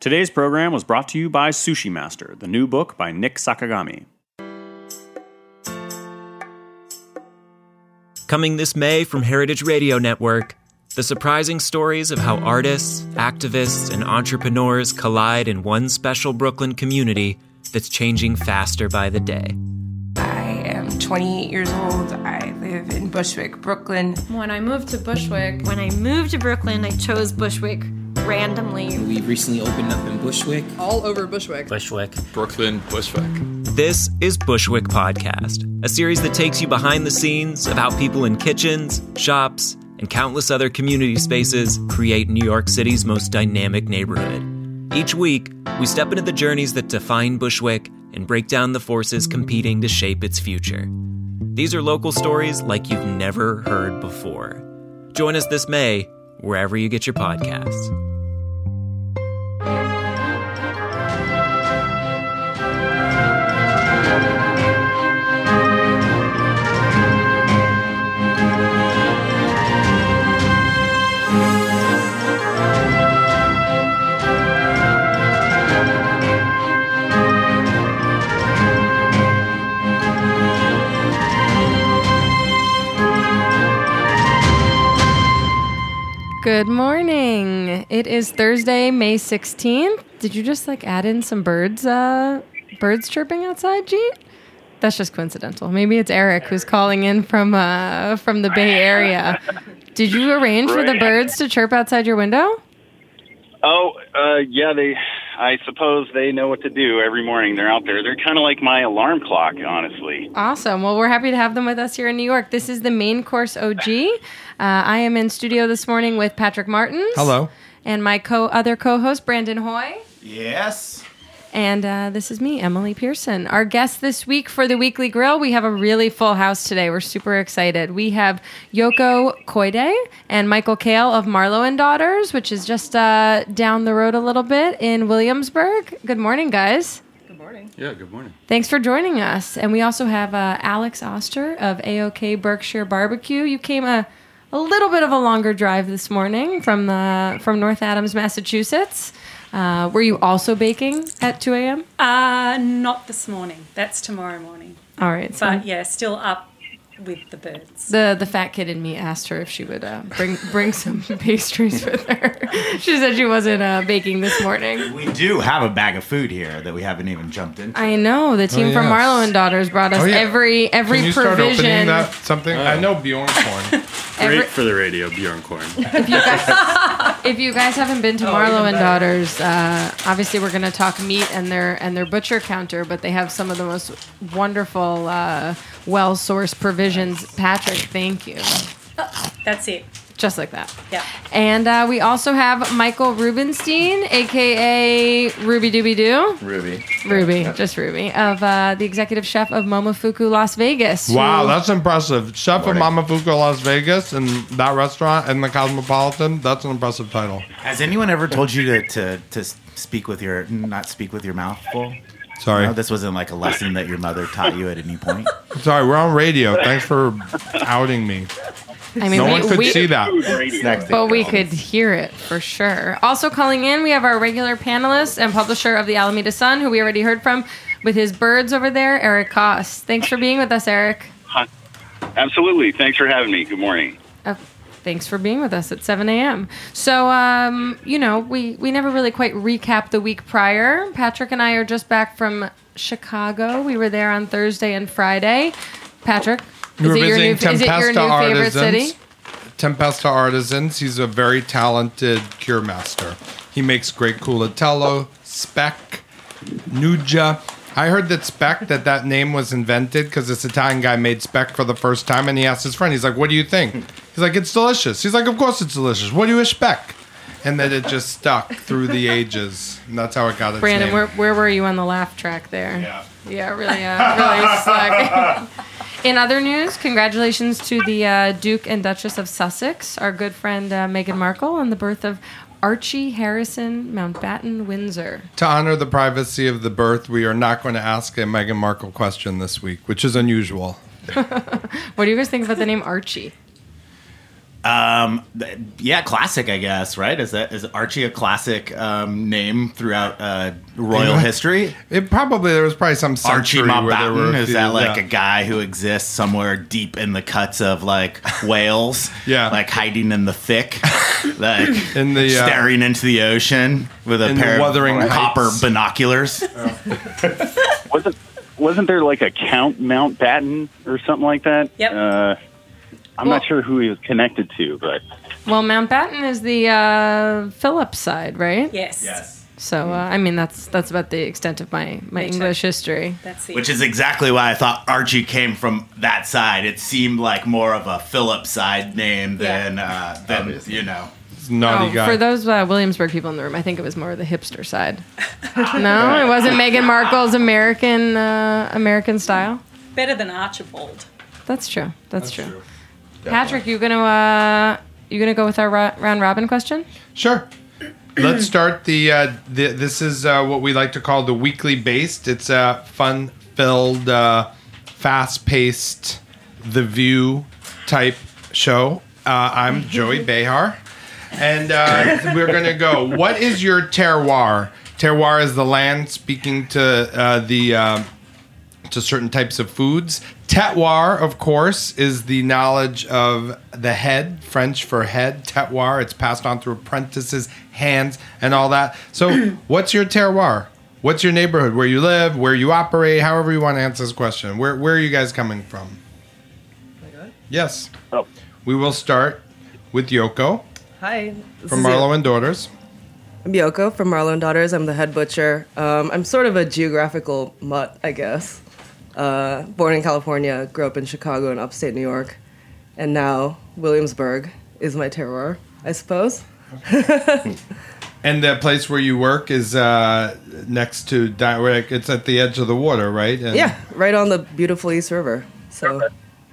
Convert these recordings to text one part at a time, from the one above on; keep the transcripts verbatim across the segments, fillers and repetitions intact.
Today's program was brought to you by Sushi Master, the new book by Nick Sakagami. Coming this May from Heritage Radio Network, the surprising stories of how artists, activists, and entrepreneurs collide in one special Brooklyn community that's changing faster by the day. I am twenty-eight years old. I live in Bushwick, Brooklyn. When I moved to Bushwick, when I moved to Brooklyn, I chose Bushwick randomly. We recently opened up in Bushwick. All over Bushwick. Bushwick. Brooklyn, Bushwick. This is Bushwick Podcast, a series that takes you behind the scenes of how people in kitchens, shops, and countless other community spaces create New York City's most dynamic neighborhood. Each week, we step into the journeys that define Bushwick and break down the forces competing to shape its future. These are local stories like you've never heard before. Join us this May, wherever you get your podcasts. Good morning. It is Thursday, May sixteenth. Did you just like add in some birds uh, birds chirping outside, Jeet? That's just coincidental. Maybe it's Eric who's calling in from uh, from the Bay Area. Did you arrange for the birds to chirp outside your window? Oh, uh, yeah, they. I suppose they know what to do every morning. They're out there. They're kind of like my alarm clock, honestly. Awesome. Well, we're happy to have them with us here in New York. This is the Main Course O G. Uh, I am in studio this morning with Patrick Martins. Hello. And my co other co-host, Brandon Hoy. Yes. And uh, this is me, Emily Pearson. Our guest this week for the Weekly Grill, we have a really full house today. We're super excited. We have Yoko Koide and Michael Kale of Marlowe and Daughters, which is just uh, down the road a little bit in Williamsburg. Good morning, guys. Good morning. Yeah, good morning. Thanks for joining us. And we also have uh, Alex Oster of A O K Berkshire Barbecue. You came a, a little bit of a longer drive this morning from the from North Adams, Massachusetts. Uh, were you also baking at two a.m.? Uh, not this morning. That's tomorrow morning. All right. So but yeah, still up with the birds. The the fat kid in me asked her if she would uh, bring bring some pastries with her. She said she wasn't uh, baking this morning. We do have a bag of food here that we haven't even jumped into. I know. The team oh, yes. from Marlowe and Daughters brought us oh, yeah. every every Can you provision. Start opening that something? Oh. I know Bjornkorn. Great every, for the radio, Bjornkorn. If you guys, if you guys haven't been to Marlowe and Daughters, uh, obviously we're going to talk meat and their and their butcher counter, but they have some of the most wonderful, uh, well-sourced provisions. Patrick, thank you. Oh, that's it. Just like that. Yeah. And uh, we also have Michael Rubenstein, a k a. Ruby Dooby Doo. Ruby. Ruby, just Ruby, of uh, the executive chef of Momofuku Las Vegas. Wow, who, that's impressive. Chef Morning. of Momofuku Las Vegas and that restaurant and the Cosmopolitan, that's an impressive title. Has anyone ever told you to, to, to speak with your, not speak with your mouth full? Sorry. No, this wasn't like a lesson that your mother taught you at any point? Sorry, we're on radio. Thanks for outing me. I mean, no we, one could we, see that. But we could hear it for sure. Also calling in, we have our regular panelist and publisher of the Alameda Sun, who we already heard from with his birds over there, Eric Koss. Thanks for being with us, Eric. Huh. Absolutely. Thanks for having me. Good morning. Uh, thanks for being with us at seven a.m. So, um, you know, we, we never really quite recapped the week prior. Patrick and I are just back from Chicago. We were there on Thursday and Friday. Patrick? We were is, it your new, visiting is it your new Tempesta favorite Artisans. city? Tempesta Artisans. He's a very talented cure master. He makes great culatello, speck, nuja. I heard that speck, that that name was invented because this Italian guy made speck for the first time, and he asked his friend, he's like, what do you think? He's like, it's delicious. He's like, of course it's delicious. What do you expect? And then it just stuck through the ages, and that's how it got its Brandon, name. where, where were you on the laugh track there? Yeah. Yeah, really, uh, really stuck. In other news, congratulations to the uh, Duke and Duchess of Sussex, our good friend uh, Meghan Markle, on the birth of Archie Harrison Mountbatten Windsor. To honor the privacy of the birth, we are not going to ask a Meghan Markle question this week, which is unusual. What do you guys think about the name Archie? Um, th- yeah, classic, I guess, right? Is that is Archie a classic um, name throughout uh, royal history? It probably there was probably some Archie century where there were Mountbatten, a is few- that like yeah. a guy who exists somewhere deep in the cuts of like Wales? Yeah. like hiding in the thick, like In the, uh, staring into the ocean with a in the pair Wuthering of copper Heights. binoculars. Wasn't wasn't there like a Count Mountbatten or something like that? Yep. Uh, I'm Well- not sure who he was connected to, but Well, Mountbatten is the uh, Philip side, right? Yes. So uh, I mean, that's that's about the extent of my my Me too. English history. That's it. Which is exactly why I thought Archie came from that side. It seemed like more of a Philip side name than uh, than you know. naughty Oh, guy. for those uh, Williamsburg people in the room, I think it was more the hipster side. No, it wasn't Meghan Markle's American uh, American style. Better than Archibald. That's true. That's, true. Patrick, you gonna uh, you gonna go with our ro- round robin question? Sure. Let's start the, uh, the. This is uh, what we like to call the weekly based. It's a fun-filled, uh, fast-paced, The View type show. Uh, I'm Joey Behar, and uh, we're gonna go. What is your terroir? Terroir is the land speaking to uh, the. Uh, to certain types of foods. Terroir, of course, is the knowledge of the head, French for head, terroir. It's passed on through apprentices, hands, and all that. So what's your terroir? What's your neighborhood? Where you live, where you operate, however you want to answer this question. Where, where are you guys coming from? Yes. Oh. We will start with Yoko Hi. this from is Marlowe and Daughters. I'm Yoko from Marlowe and Daughters. I'm the head butcher. Um, I'm sort of a geographical mutt, I guess. Uh, born in California, grew up in Chicago and upstate New York, and now Williamsburg is my terroir, I suppose. And the place where you work is uh, next to, Di- where it's at the edge of the water, right? And Yeah, right on the beautiful East River. So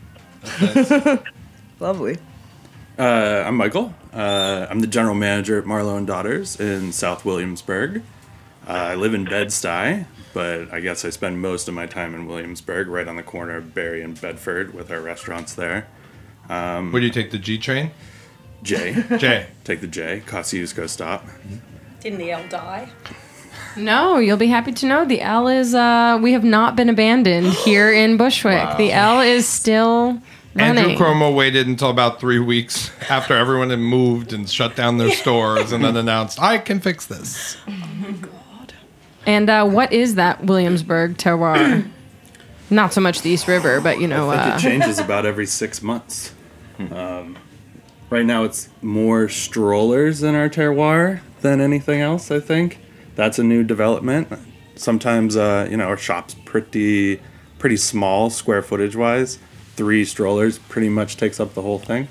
lovely. Uh, I'm Michael. Uh, I'm the general manager at Marlowe and Daughters in South Williamsburg. Uh, I live in Bed-Stuy, but I guess I spend most of my time in Williamsburg, right on the corner of Barry and Bedford, with our restaurants there. Um, Where do you take the G train? J. J. Take the J. Kosciuszko stop. Didn't the L die? No, you'll be happy to know the L is. Uh, we have not been abandoned here in Bushwick. The L is still running. Andrew Cuomo waited until about three weeks after everyone had moved and shut down their stores and then announced, I can fix this. And uh, what is that Williamsburg terroir? Not so much the East River, but you know. I think Uh, it changes about every six months. Um, right now, it's more strollers in our terroir than anything else, I think. That's a new development. Sometimes, uh, you know, our shop's pretty, pretty small square footage wise. Three strollers pretty much takes up the whole thing.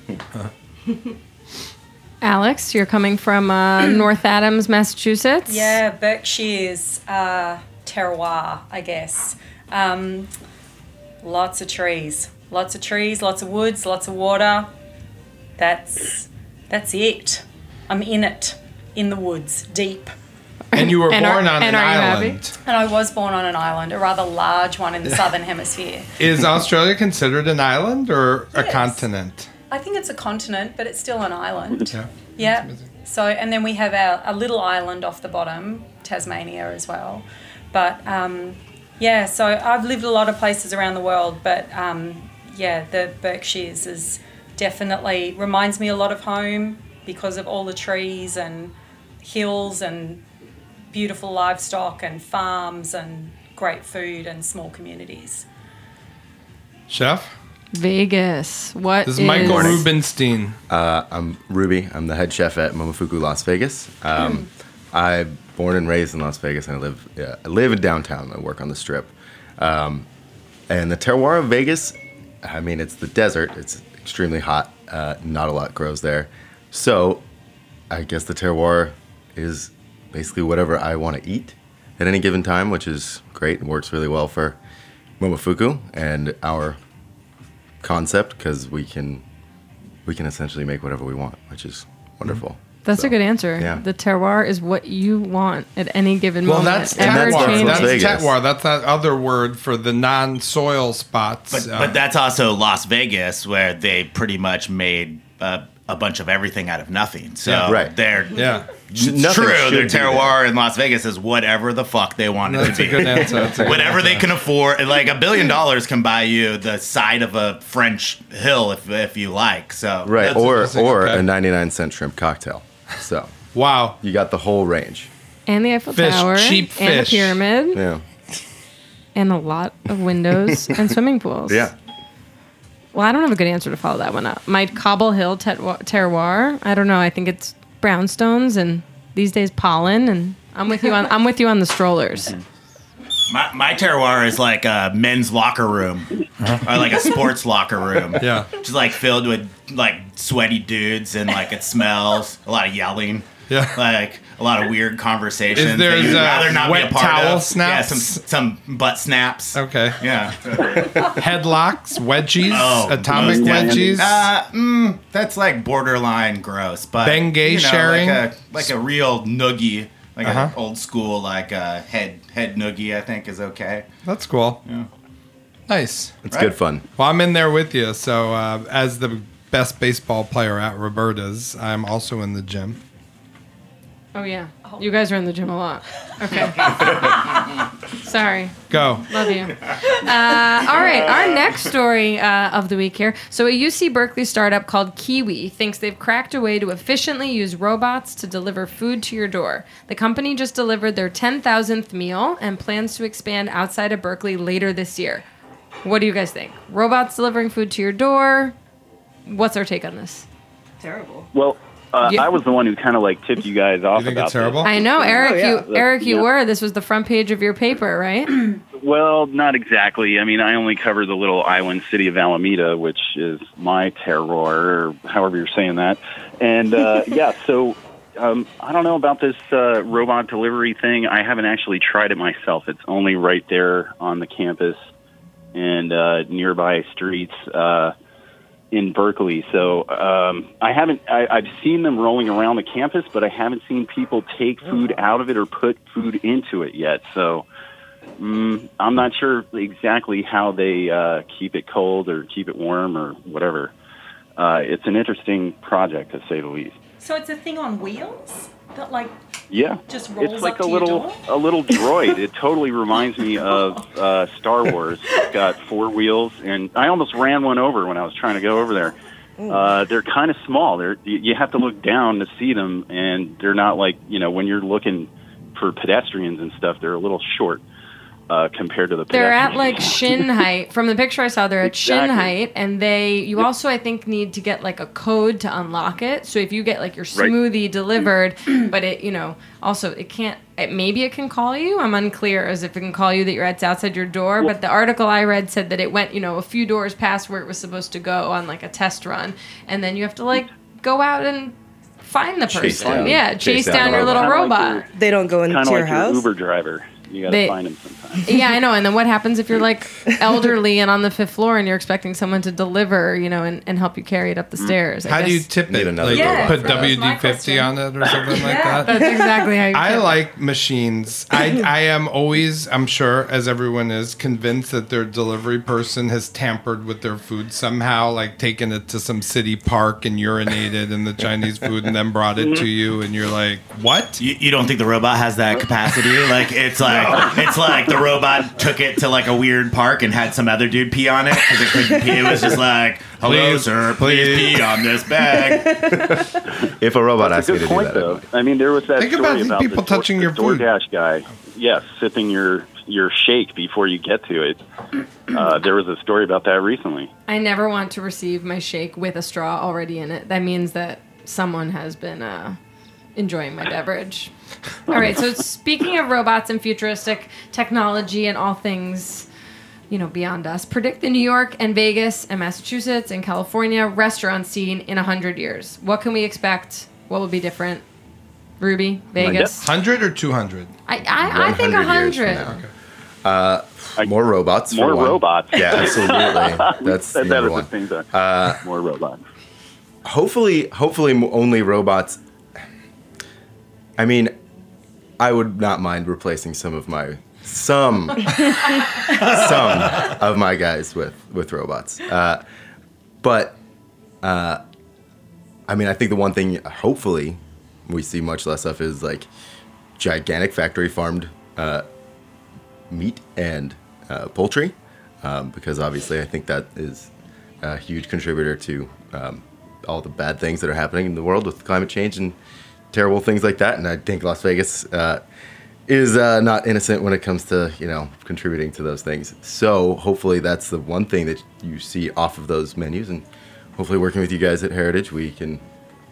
Alex, you're coming from uh, North Adams, Massachusetts. Yeah, Berkshire's uh, terroir, I guess. Um, lots of trees, lots of trees, lots of woods, lots of water. That's that's it. I'm in it, in the woods, deep. And you were And are- born on and an are you island. happy? And I was born on an island, a rather large one in the southern hemisphere. Is Australia considered an island or a Yes. continent? I think it's a continent, but it's still an island. Yeah. Yeah. So, and then we have our a little island off the bottom, Tasmania as well. But um, yeah, so I've lived a lot of places around the world, but um, yeah, the Berkshires is definitely reminds me a lot of home because of all the trees and hills and beautiful livestock and farms and great food and small communities. Chef? Vegas. What This is is Michael Rubenstein. Uh, I'm Ruby. I'm the head chef at Momofuku Las Vegas. Um, I'm born and raised in Las Vegas, and I live yeah, I live in downtown. I work on the Strip. Um, and the terroir of Vegas, I mean, it's the desert. It's extremely hot. Uh, not a lot grows there. So I guess the terroir is basically whatever I want to eat at any given time, which is great and works really well for Momofuku and our concept because we can we can essentially make whatever we want, which is wonderful. That's So, a good answer. yeah. The terroir is what you want at any given Well, moment. that's Ever terroir. changing. That's Vegas. terroir. That's that other word for the non-soil spots. But, Uh, but that's also Las Vegas, where they pretty much made uh, a bunch of everything out of nothing. So Yeah. Right. they're Yeah. it's Nothing true. should Their be terroir in Las Vegas is whatever the fuck they want it That's to a be. good answer. That's a good Whatever answer. they can afford. Like a billion dollars can buy you the side of a French hill if if you like. So Right, that's or interesting. or Okay. a ninety-nine cent shrimp cocktail. So wow, you got the whole range. And the Eiffel Fish, Tower. cheap And the fish. pyramid. Yeah, And a lot of windows and swimming pools. yeah. Well, I don't have a good answer to follow that one up. My Cobble Hill tetwa- terroir. I don't know. I think it's brownstones and these days pollen. And I'm with you on. I'm with you on the strollers. My, my terroir is like a men's locker room, or like a sports locker room. Yeah. Just like filled with like sweaty dudes, and like it smells. A lot of yelling. Yeah. Like a lot of weird conversations. Is there, that you'd uh, rather not wet be a part towel of. snaps? Yeah, some some butt snaps. Okay. Yeah. Headlocks, wedgies, Oh, atomic most wedgies. definitely. Uh, mm, that's like borderline gross, but Bengay you know, sharing? like a like a real noogie, like Uh-huh. an old school like uh, head head noogie. I think is okay. That's cool. Yeah. Nice. It's good fun. Well, I'm in there with you. So, uh, as the best baseball player at Roberta's, I'm also in the gym. Oh yeah. You guys are in the gym a lot. Okay. Sorry. Go. Love you. Uh, all right, our next story uh, of the week here. So, a U C Berkeley startup called Kiwi thinks they've cracked a way to efficiently use robots to deliver food to your door. The company just delivered their ten thousandth meal and plans to expand outside of Berkeley later this year. What do you guys think? Robots delivering food to your door? What's our take on this? Terrible. Well, uh, Yeah. I was the one who kind of like tipped you guys off think about it's terrible? I know, Eric. Oh, yeah. You, That's- Eric, you yeah. were. This was the front page of your paper, right? this. Well, not exactly. I mean, I only cover the little island city of Alameda, which is my terroir, or however you're saying that. And uh, yeah, so um, I don't know about this uh, robot delivery thing. I haven't actually tried it myself. It's only right there on the campus and uh, nearby streets uh, in Berkeley. So um, I haven't. I, I've seen them rolling around the campus, but I haven't seen people take food out of it or put food into it yet. So mm, I'm not sure exactly how they uh, keep it cold or keep it warm or whatever. Uh, it's an interesting project, to say the least. So it's a thing on wheels that like Yeah, just rolls it's like up a to your little door? a little droid. It totally reminds me of uh, Star Wars. It's got four wheels, and I almost ran one over when I was trying to go over there. Uh, they're kind of small. They're you you have to look down to see them, and they're not like you know when you're looking for pedestrians and stuff. They're a little short uh, compared to the. They're at pedestrians. like shin height. From the picture I saw, they're at shin Exactly. height, and they. You also, I think, need to get like a code to unlock it. So if you get like your Right. smoothie delivered, but it, you know, also it can't. It, maybe it can call you. I'm unclear as if it can call you that you're at outside your door. But the article I read said that it went, you know, a few doors past where it was supposed to go on like a test run, and then you have to like go out and find the Chase person. down- yeah, chase chase, down down, the your little robot. Kinda robot. like They don't go into kind of your like house. your Uber driver. You got They- to find them sometimes. Yeah, I know. And then what happens if you're like elderly and on the fifth floor and you're expecting someone to deliver, you know, and, and help you carry it up the stairs? I How do you guess tip Need it? another Like Yeah, put for that. W D My fifty question. on it or something like Yeah. that? That's exactly how you I tip. like machines. I, I am always, I'm sure, as everyone is, convinced that their delivery person has tampered with their food somehow, like taken it to some city park and urinated in the Chinese food and then brought it to you, and you're like, what? You, you don't think the robot has that capacity? Like it's like it's like the robot took it to like a weird park and had some other dude pee on it because it couldn't pee. It was just like, "Hello, Please, sir, please, please." pee on this bag." If a robot That's asked a me good to do point, that, though. I mean, there was that Think story about the about people the, Door- touching the your food. DoorDash guy. Yes, sipping your your shake before you get to it. Uh, there was a story about that recently. I never want to receive my shake with a straw already in it. That means that someone has been uh, enjoying my beverage. All right. So speaking of robots and futuristic technology and all things, you know, beyond us, predict the New York and Vegas and Massachusetts and California restaurant scene in a hundred years. What can we expect? What will be different? Ruby, Vegas. one hundred or two hundred? I I, I think a one hundred years hundred. from now. Uh, more robots. More for one. robots. Yeah, absolutely. That's Said that number at the one. same time. Uh, More robots. hopefully, hopefully, mo- only robots. I mean, I would not mind replacing some of my some some of my guys with with robots, uh, but uh, I mean, I think the one thing, hopefully, we see much less of is like gigantic factory farmed uh, meat and uh, poultry, um, because obviously I think that is a huge contributor to um, all the bad things that are happening in the world with climate change and terrible things like that. And I think Las Vegas uh, is uh, not innocent when it comes to, you know, contributing to those things. So hopefully that's the one thing that you see off of those menus, and hopefully working with you guys at Heritage, we can,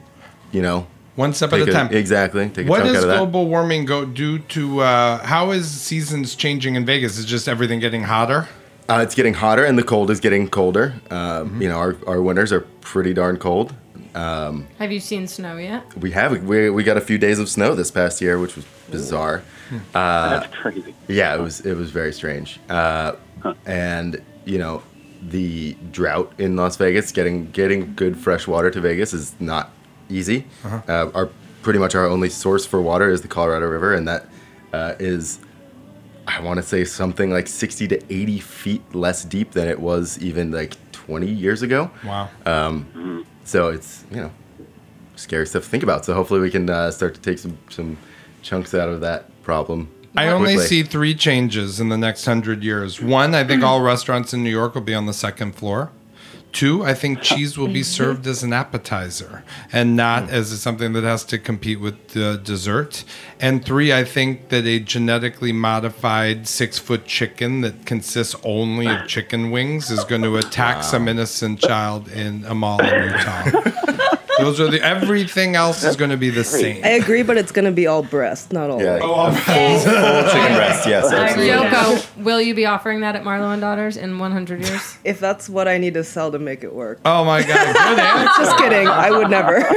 you know, one step at take a time. Exactly. Take a What chunk does out of that. global warming go do to? Uh, how is seasons changing in Vegas? Is just everything getting hotter? Uh, it's getting hotter, and the cold is getting colder. Um, You know, our, our winters are pretty darn cold. Um, Have you seen snow yet? we have we we got a few days of snow this past year, which was bizarre. Uh, That's crazy. Yeah, it was it was very strange. Uh, And you know, the drought in Las Vegas, getting getting good fresh water to Vegas is not easy. Uh-huh. Uh, our pretty much our only source for water is the Colorado River, and that uh, is, I want to say, something like sixty to eighty feet less deep than it was even like twenty years ago. Wow. Um, so it's, you know, scary stuff to think about. So hopefully we can uh, start to take some some chunks out of that problem. I only quickly. see three changes in the next hundred years. One, I think all restaurants in New York will be on the second floor. Two, I think cheese will be served as an appetizer and not as something that has to compete with uh, dessert. And three, I think that a genetically modified six-foot chicken that consists only of chicken wings is going to attack some innocent child in Amal in Utah. Those are the. Everything else is going to be the same. I agree, but it's going to be all breast, not all. Yeah. leg. Oh, full, full chicken breast. Yes, absolutely. Yoko, will you be offering that at Marlowe and Daughters in one hundred years? If that's what I need to sell to make it work. Oh my God! Good answer. Just kidding. I would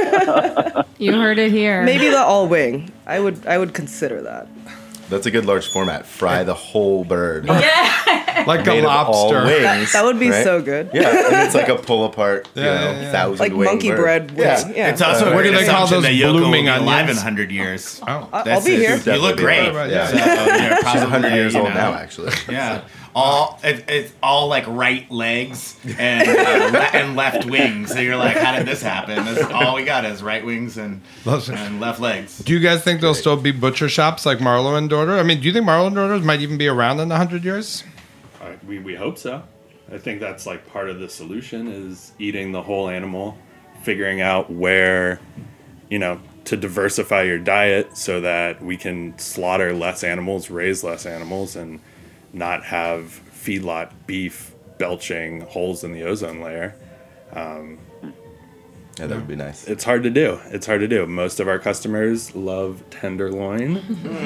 never. You heard it here. Maybe the all wing. I would. I would consider that. That's a good large format. Fry the whole bird. Yeah. Like a Made of all lobster. wings, That would be right? so good. Yeah, and it's like a pull apart, you Yeah, know, yeah, yeah. thousand Like wing monkey bird. bread wing. Yeah. Yeah. It's also Uh, a what do great they call assumption those that Yoko will blooming be alive in onions? one hundred years. Oh. I- I'll That's be it. here. You look Definitely great. be alive, Yeah. So, you're She's probably, one hundred years you old know, now, actually. Yeah. All it, it's all like right legs and uh, le- and left wings. So you're like, how did this happen? That's all we got is right wings and and left legs. Do you guys think there'll still be butcher shops like Marlowe and Daughter? I mean, do you think Marlowe and Daughters might even be around in a hundred years? Uh, we, we hope so. I think that's like part of the solution is eating the whole animal, figuring out where, you know, to diversify your diet so that we can slaughter less animals, raise less animals, and not have feedlot beef belching holes in the ozone layer. Um, Yeah, that would be nice. it's hard to do. It's hard to do. Most of our customers love tenderloin.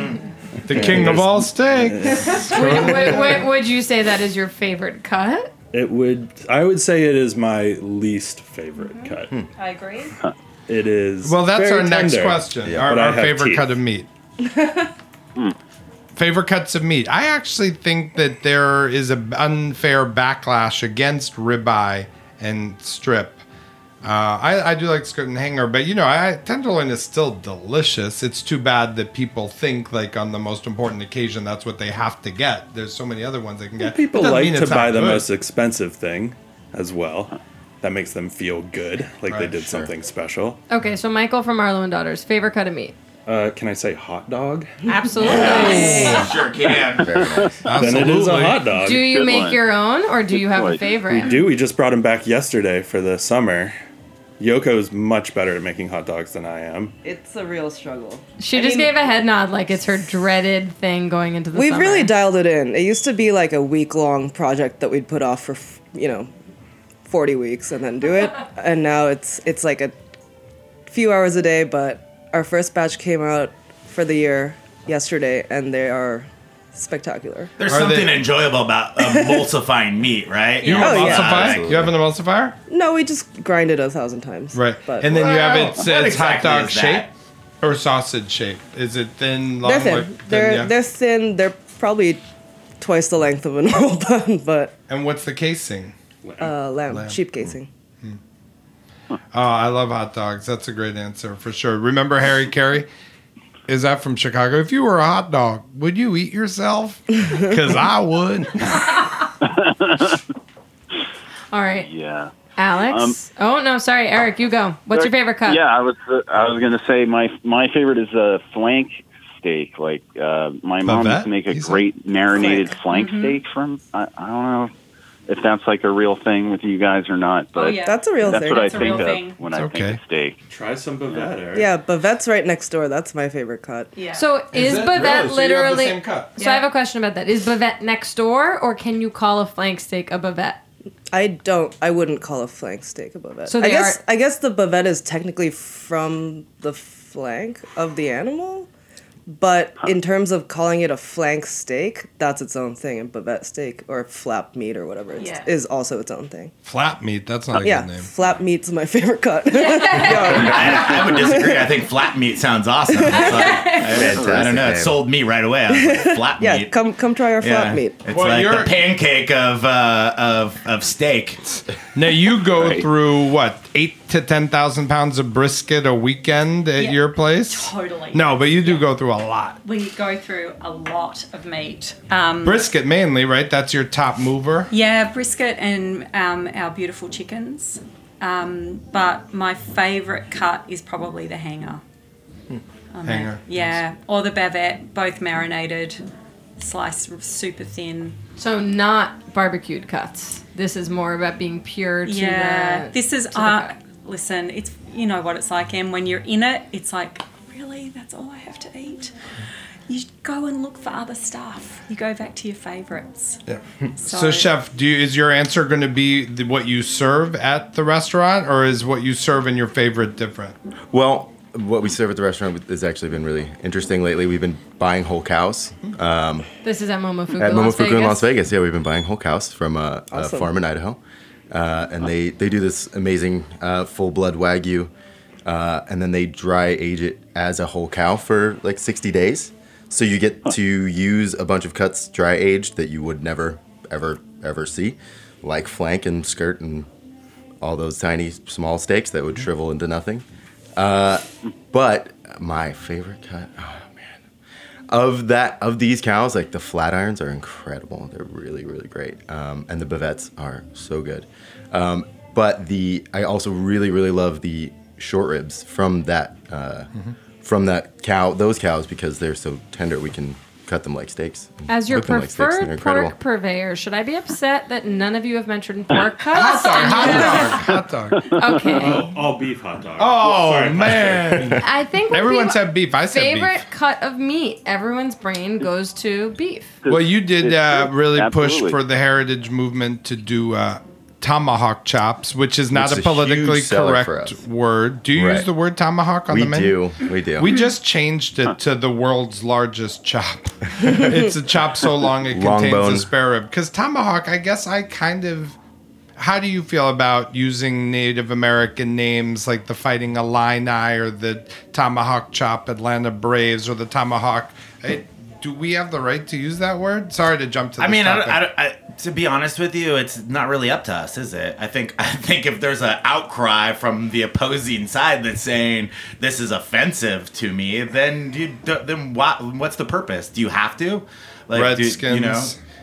The king of all steaks. would, would, would, would you say that is your favorite cut? It would. I would say it is my least favorite cut. I agree. It is. Well, that's very our next tender, question. Yeah. Our, but I our have favorite teeth. cut of meat. Favorite cuts of meat. I actually think that there is an unfair backlash against ribeye and strip. Uh, I, I do like skirt and hanger, but you know, I, tenderloin is still delicious. It's too bad that people think like on the most important occasion that's what they have to get. There's so many other ones they can get. People It doesn't like mean to it's not buy the good. most expensive thing as well. That makes them feel good, like they Right, did sure. something special. Okay, so Michael from Marlowe and Daughters, favorite cut of meat? Uh, can I say hot dog? Absolutely. Sure can. Very nice. Then it is a Absolutely. hot dog. Do you Good make one. your own, or do you have a choice. favorite? We do. We just brought him back yesterday for the summer. Yoko's much better at making hot dogs than I am. It's a real struggle. She I just mean- gave a head nod like it's her dreaded thing going into the We've summer. really dialed it in. It used to be like a week long project that we'd put off for, f- you know, forty weeks and then do it. And now it's it's like a few hours a day, but our first batch came out for the year yesterday and they are spectacular. There's Are something they- enjoyable about emulsifying meat, right? You Yeah. Oh, yeah. emulsify? Absolutely. You have an emulsifier? No, we just grind it a thousand times. Right. But And then you have it, Well, what it's hot exactly dog is shape that? or sausage shape? Is it thin, long? they're thin. like- they're yeah. they're thin. They're probably twice the length of a normal bun, but And what's the casing? uh, lamb, Lamb. sheep casing. Oh, I love hot dogs. That's a great answer for sure. Remember Harry Carey? Is that from Chicago? If you were a hot dog, would you eat yourself? Because I would. All right. Yeah. Alex? oh, no, sorry. Eric, you go. What's your favorite cut? Yeah, I was uh, I was going to say my my favorite is a flank steak. Like uh, my mom Bavette? used to make a He's great marinated flank Mhm. steak from. I, I don't know if that's like a real thing with you guys or not, but Oh, yeah. That's a real that's thing. what That's I a think real of thing. when I Okay. think of steak. Try some Bavette, Eric. Yeah, Bavette's right next door. That's my favorite cut. Yeah. So is, Is it? Bavette Really? So you have the literally... same cut? So Yeah. I have a question about that. Is Bavette next door, or can you call a flank steak a Bavette? I don't. I wouldn't call a flank steak a bavette. So I they guess. are- I guess the bavette is technically from the flank of the animal, but in terms of calling it a flank steak, that's its own thing. And bavette steak or flap meat or whatever it's, Yeah. is also its own thing. Flap meat. That's not a yeah, good name. flap meat's my favorite cut. I, I would disagree. I think flat meat sounds awesome. It's like- I don't know. It name. sold me right away. I was like, flat yeah, meat. come come try our flap meat. It's Well, like you're- the pancake of uh, of of steak. Now you go Right. through what eight to ten thousand pounds of brisket a weekend at Yeah. your place. Totally. No, but you do go through a lot. We go through a lot of meat. Um, Brisket mainly, right? That's your top mover. yeah, brisket and um, our beautiful chickens. Um, but my favourite cut is probably the hanger. I mean, Hanger. Yeah, or the bavette, both marinated, sliced super thin. So not barbecued cuts. This is more about being pure to Yeah, the... this is to the uh, cut. listen. It's you know what it's like, and when you're in it, it's like really that's all I have to eat. You go and look for other stuff. You go back to your favourites. Yeah. So, So, chef, do you, is your answer going to be the, what you serve at the restaurant, or is what you serve in your favorite different? Well, what we serve at the restaurant has actually been really interesting lately. We've been buying whole cows. Um, This is at Momofuku, at Las Momofuku Vegas. in Las Vegas. Yeah, we've been buying whole cows from a, Awesome. a farm in Idaho, uh, and they they do this amazing uh, full blood wagyu, uh, and then they dry age it as a whole cow for like sixty days. So you get to use a bunch of cuts dry aged that you would never ever ever see, like flank and skirt and all those tiny small steaks that would shrivel into nothing. Uh, but my favorite cut, oh man, of that of these cows, like the flat irons are incredible. They're really really great, um, and the bavettes are so good. Um, but the I also really really love the short ribs from that uh, Mm-hmm. from that cow, those cows, because they're so tender. We can cut them like steaks. As your cook them like steaks, and preferred they're incredible. pork purveyor, should I be upset that none of you have mentioned pork cuts? Hot dog, hot dog. Okay. All, all beef hot dog. Oh Sorry, man! I think when Everyone people- said beef. I said favorite beef. cut of meat. Everyone's brain goes to beef. Well, you did uh, really push Absolutely. for the heritage movement to do uh, tomahawk chops, which is not Which a is a politically huge seller for correct us. word. Do you Right. use the word tomahawk on We the menu? do, we do. We just changed it to the world's largest chop. It's a chop so long it Long contains bone. a spare rib. Because tomahawk, I guess I kind of. How do you feel about using Native American names like the Fighting Illini or the Tomahawk Chop Atlanta Braves or the Tomahawk? It, do we have the right to use that word? Sorry to jump to. I this mean, I, topic. don't- I, don't- I, to be honest with you, it's not really up to us, is it? I think I think if there's an outcry from the opposing side that's saying this is offensive to me, then you, then what, what's the purpose? Do you have to? Like, Redskins. Do, you know,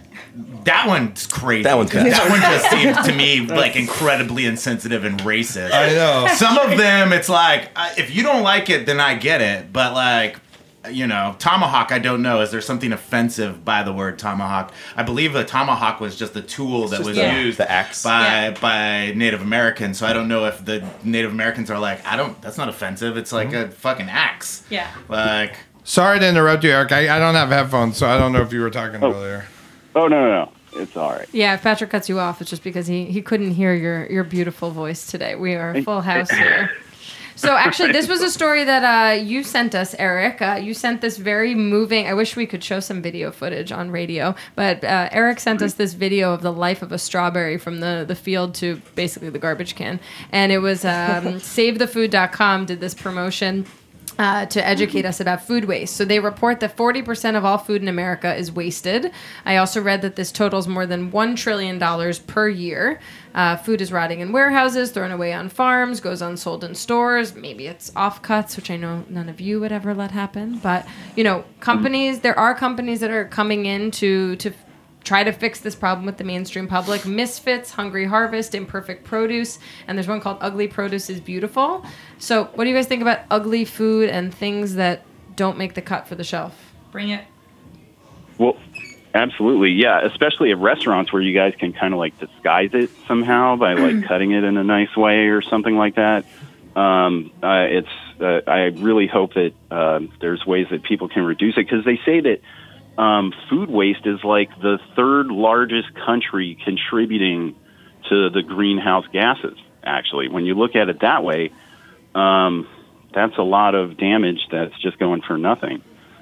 that one's crazy. That one's bad. That one just seems to me like incredibly insensitive and racist. I know. Some of them, it's like uh, if you don't like it, then I get it. But like. You know, tomahawk, I don't know. Is there something offensive by the word tomahawk? I believe a tomahawk was just a tool that just was the- used the axe. by Yeah. by Native Americans. So I don't know if the Native Americans are like, I don't, that's not offensive. It's like a fucking axe. Yeah. Like, Sorry to interrupt you, Eric. I, I don't have headphones, so I don't know if you were talking earlier. Oh no, no, no, it's all right. Yeah, if Patrick cuts you off, it's just because he, he couldn't hear your, your beautiful voice today. We are a full house here. So actually, this was a story that uh, you sent us, Eric. Uh, you sent this very moving. I wish we could show some video footage on radio, but uh, Eric sent us this video of the life of a strawberry from the, the field to basically the garbage can, and it was um, save the food dot com did this promotion. Uh, to educate us about food waste. So they report that forty percent of all food in America is wasted. I also read that this totals more than one trillion dollars per year. Uh, food is rotting in warehouses, thrown away on farms, goes unsold in stores. Maybe it's offcuts, which I know none of you would ever let happen. But, you know, companies, there are companies that are coming in to, to try to fix this problem with the mainstream public. Misfits, Hungry Harvest, Imperfect Produce, and there's one called Ugly Produce is Beautiful. So what do you guys think about ugly food and things that don't make the cut for the shelf? Bring it. Well, absolutely, yeah. Especially at restaurants where you guys can kind of like disguise it somehow by like cutting it in a nice way or something like that. Um, uh, it's. Uh, I really hope that uh, there's ways that people can reduce it, because they say that um, food waste is like the third largest country contributing to the greenhouse gases. Actually, when you look at it that way, um, that's a lot of damage that's just going for nothing.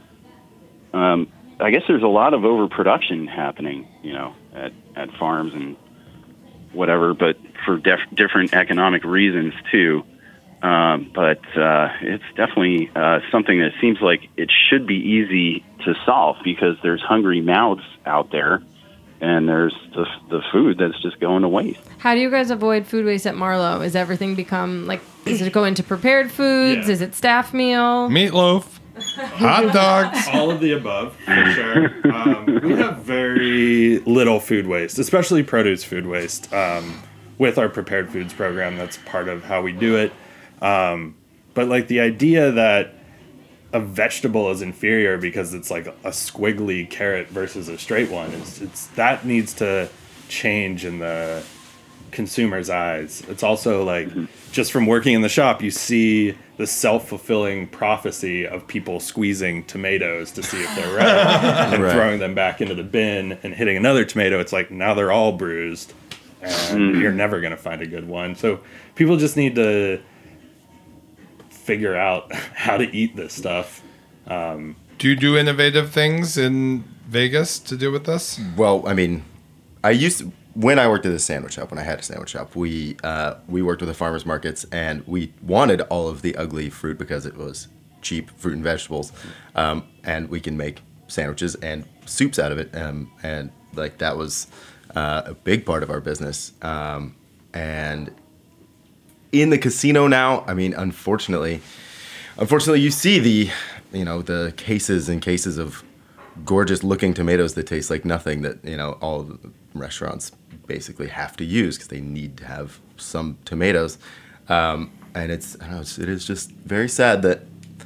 Um, I guess there's a lot of overproduction happening, you know, at, at farms and whatever, but for def- different economic reasons too. Um, but uh, it's definitely uh, something that seems like it should be easy to solve, because there's hungry mouths out there, and there's the, the food that's just going to waste. How do you guys avoid food waste at Marlowe? Is everything become, like, does it go into prepared foods? Yeah. Is it staff meal? Meatloaf. Hot dogs. All of the above, for sure. Um, we have very little food waste, especially produce food waste. Um, with our prepared foods program, that's part of how we do it. Um, but like the idea that a vegetable is inferior because it's like a squiggly carrot versus a straight one, is it's that needs to change in the consumer's eyes. It's also like, just from working in the shop, you see the self-fulfilling prophecy of people squeezing tomatoes to see if they're red and Right. throwing them back into the bin and hitting another tomato. It's like, now they're all bruised and you're never going to find a good one. So people just need to figure out how to eat this stuff. Um, Do you do innovative things in Vegas to do with this? Well, I mean, I used to, when I worked at a sandwich shop, when I had a sandwich shop, we uh, we worked with the farmers markets, and we wanted all of the ugly fruit because it was cheap fruit and vegetables, um, and we can make sandwiches and soups out of it, um, and like that was uh, a big part of our business. Um, and in the casino now, I mean, unfortunately, unfortunately, you see the, you know, the cases and cases of gorgeous looking tomatoes that taste like nothing that, you know, all the restaurants basically have to use because they need to have some tomatoes. Um, and it's, I don't know, it's, it is just very sad that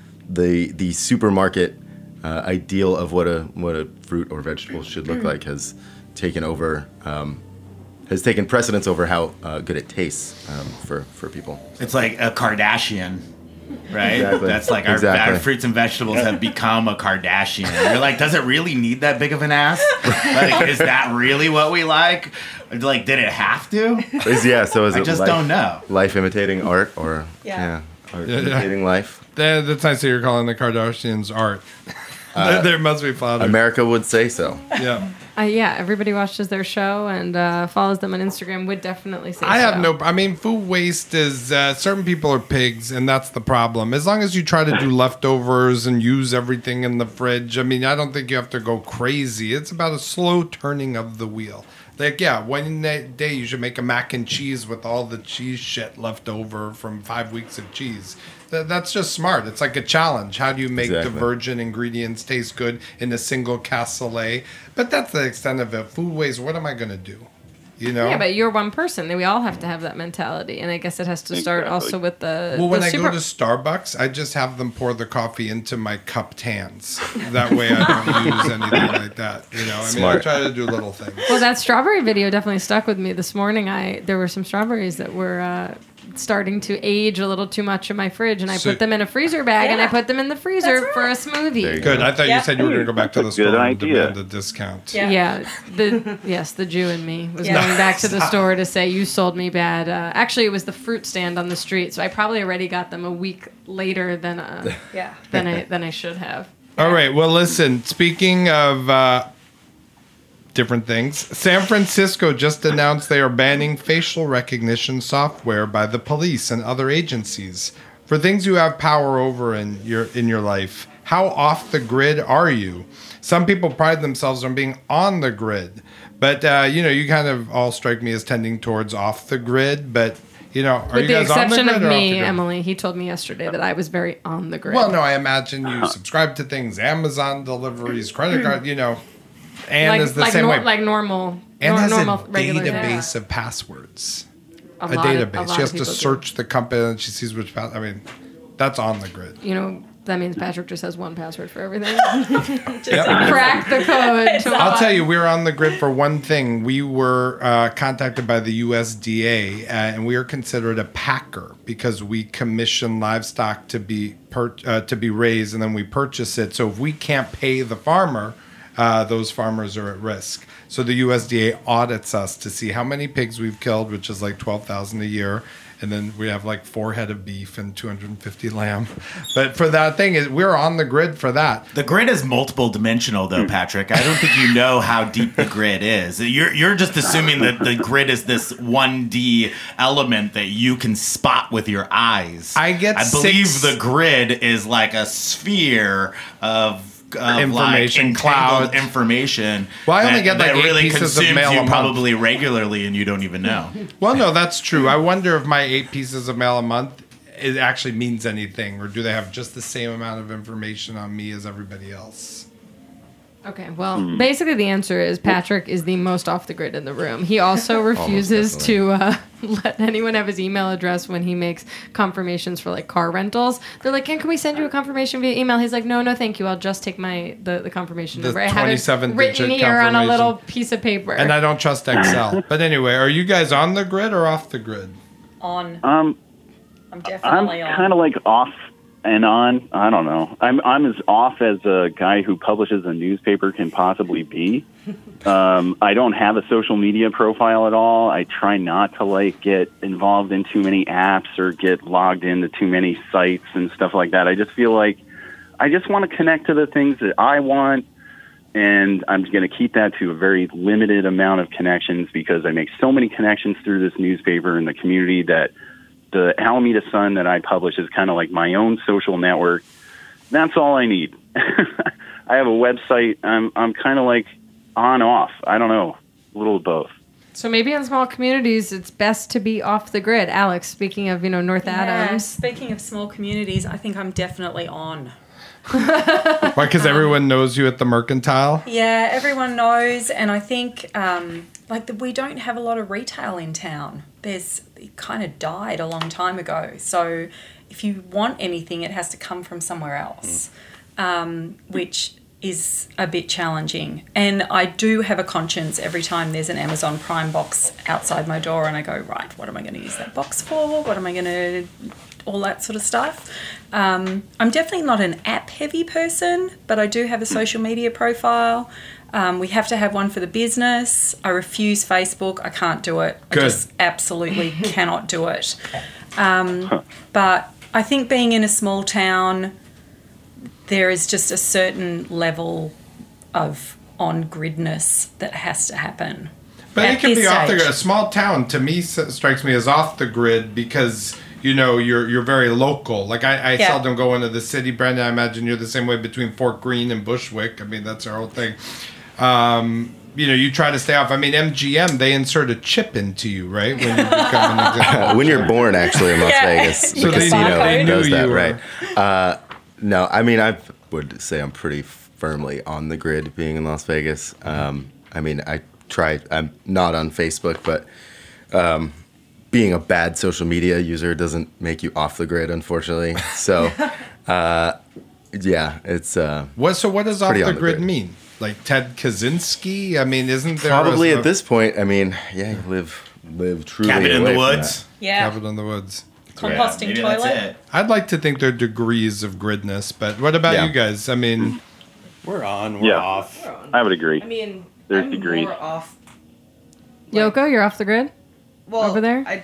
the the supermarket uh, ideal of what a what a fruit or vegetable should look like has taken over, um, has taken precedence over how uh, good it tastes um, for, for people. It's like a Kardashian. Right? Exactly. That's like our, Exactly. our fruits and vegetables have become a Kardashian. You're like, does it really need that big of an ass? Like, is that really what we like? Like, did it have to? Is, yeah, so is I it just life, don't know. life imitating art or Yeah. yeah, art Yeah, yeah. imitating life? That, that's nice that you're calling the Kardashians art. there, there must be flattery. America would say so. Yeah. Uh, yeah, everybody watches their show and uh, follows them on Instagram would definitely say I so. have no. I mean, food waste is uh, certain people are pigs, and that's the problem. As long as you try to do leftovers and use everything in the fridge, I mean, I don't think you have to go crazy. It's about a slow turning of the wheel. Like, yeah, one day you should make a mac and cheese with all the cheese shit left over from five weeks of cheese. Th- that's just smart. It's like a challenge. How do you make Exactly. the virgin ingredients taste good in a single cassoulet? But that's the extent of it. Food waste, what am I going to do? You know? Yeah, but you're one person. We all have to have that mentality. And I guess it has to start Exactly. also with the. Well, when the I super- go to Starbucks, I just have them pour the coffee into my cupped hands. That way I don't use anything like that. You know, I mean, I Smart. try to do little things. Well, that strawberry video definitely stuck with me this morning. I There were some strawberries that were uh, starting to age a little too much in my fridge, and I So- put them in a freezer bag, and I Yeah. put them in the freezer That's for a right. smoothie. There you Good. I thought Yeah. you said you were going to go back to the That's a good store and idea. demand a discount. Yeah. Yeah, the yes, the Jew in me was Yeah. going back to the store to say you sold me bad. Uh, actually, it was the fruit stand on the street, so I probably already got them a week later than uh, Yeah. than I than I should have. All right. Well, listen, speaking of uh, different things, San Francisco just announced they are banning facial recognition software by the police and other agencies for things you have power over in your in your life. How off the grid are you? Some people pride themselves on being on the grid, but uh, you know, you kind of all strike me as tending towards off the grid. But you know, are With you the guys on the exception grid of or off the me, grid? Emily, he told me yesterday that I was very on the grid. Well, no, I imagine you subscribe to things, Amazon deliveries, credit card, you know. And like, is the like same nor- way. like normal, And nor- has normal, a regular database of passwords. A A, lot of- a database. lot She of has to people do. search the company and she sees which pass. I mean, that's on the grid. You know, that means Patrick just has one password for everything. Just Yep. crack the code. to I'll all- tell you, we were on the grid for one thing. We were uh, contacted by the U S D A, uh, and we are considered a packer because we commission livestock to be per- uh, to be raised, and then we purchase it. So if we can't pay the farmer, uh, those farmers are at risk. So the U S D A audits us to see how many pigs we've killed, which is like twelve thousand a year. And then we have like four head of beef and two hundred fifty lamb. But for that thing, is we're on the grid for that. The grid is multiple dimensional, though, Patrick. I don't think you know how deep the grid is. You're you're just assuming that the grid is this one D element that you can spot with your eyes. I get I believe six- the grid is like a sphere of. Of Information, like cloud. entangled information. Well, I only that, get, like, that eight really pieces of consumes mail a you month. probably regularly, and you don't even know. Well, no, that's true. I wonder if my eight pieces of mail a month it actually means anything, or do they have just the same amount of information on me as everybody else? Okay, well, basically the answer is Patrick is the most off the grid in the room. He also refuses to uh, let anyone have his email address when he makes confirmations for like car rentals. They're like, "Can, can we send you a confirmation via email?" He's like, "No, no, thank you. I'll just take my the, the confirmation The number. I have it twenty-seven written digit here on a confirmation. little piece of paper." And I don't trust Excel. But anyway, are you guys on the grid or off the grid? On. Um, I'm I'm definitely on. kind of like off and on. I don't know. I'm I'm as off as a guy who publishes a newspaper can possibly be. Um, I don't have a social media profile at all. I try not to like get involved in too many apps or get logged into too many sites and stuff like that. I just feel like I just want to connect to the things that I want, and I'm going to keep that to a very limited amount of connections because I make so many connections through this newspaper and the community that the Alameda Sun that I publish is kind of like my own social network. That's all I need. I have a website. I'm I'm kind of like on off. I don't know, a little of both. So maybe in small communities, it's best to be off the grid. Alex, speaking of, you know, North Yeah, Adams. speaking of small communities, I think I'm definitely on. Why? Because everyone knows you at the Mercantile? Yeah, everyone knows, and I think um, like the, we don't have a lot of retail in town. There's it kind of died a long time ago. So if you want anything, it has to come from somewhere else, um, which is a bit challenging. And I do have a conscience every time there's an Amazon Prime box outside my door, and I go, right, what am I going to use that box for? What am I going to all that sort of stuff. Um, I'm definitely not an app-heavy person, but I do have a social media profile. Um, we have to have one for the business. I refuse Facebook. I can't do it. Good. I just absolutely cannot do it. Um, but I think being in a small town, there is just a certain level of on-gridness that has to happen. But at it can this be off the stage. grid. A small town, to me, s- strikes me as off the grid because, you know, you're you're very local. Like, I, I Yeah. seldom go into the city. Brenda, I imagine you're the same way between Fort Greene and Bushwick. I mean, that's our whole thing. Um, you know, you try to stay off. I mean, M G M, they insert a chip into you, right? When you become an executive. when you're born, actually, in Las Yeah. Vegas, So the they casino knew- they knew does that, you were- right? Uh, no, I mean, I would say I'm pretty firmly on the grid being in Las Vegas. Um, I mean, I try, I'm not on Facebook, but um, being a bad social media user doesn't make you off the grid, unfortunately. So, uh, yeah, it's... Uh, What, so what does off pretty the on the grid grid. mean? Like Ted Kaczynski? I mean, isn't there... probably a- at this point, I mean, yeah, you live, live truly Cabin in away the from woods. that. Yeah. Cabin in the woods. Composting maybe toilet. That's it. I'd like to think there are degrees of gridness, but what about Yeah. you guys? I mean... We're on, we're Yeah. off. I would agree. I mean, There's I'm degrees. more off. Yoko, you're off the grid? Well, Over there? I,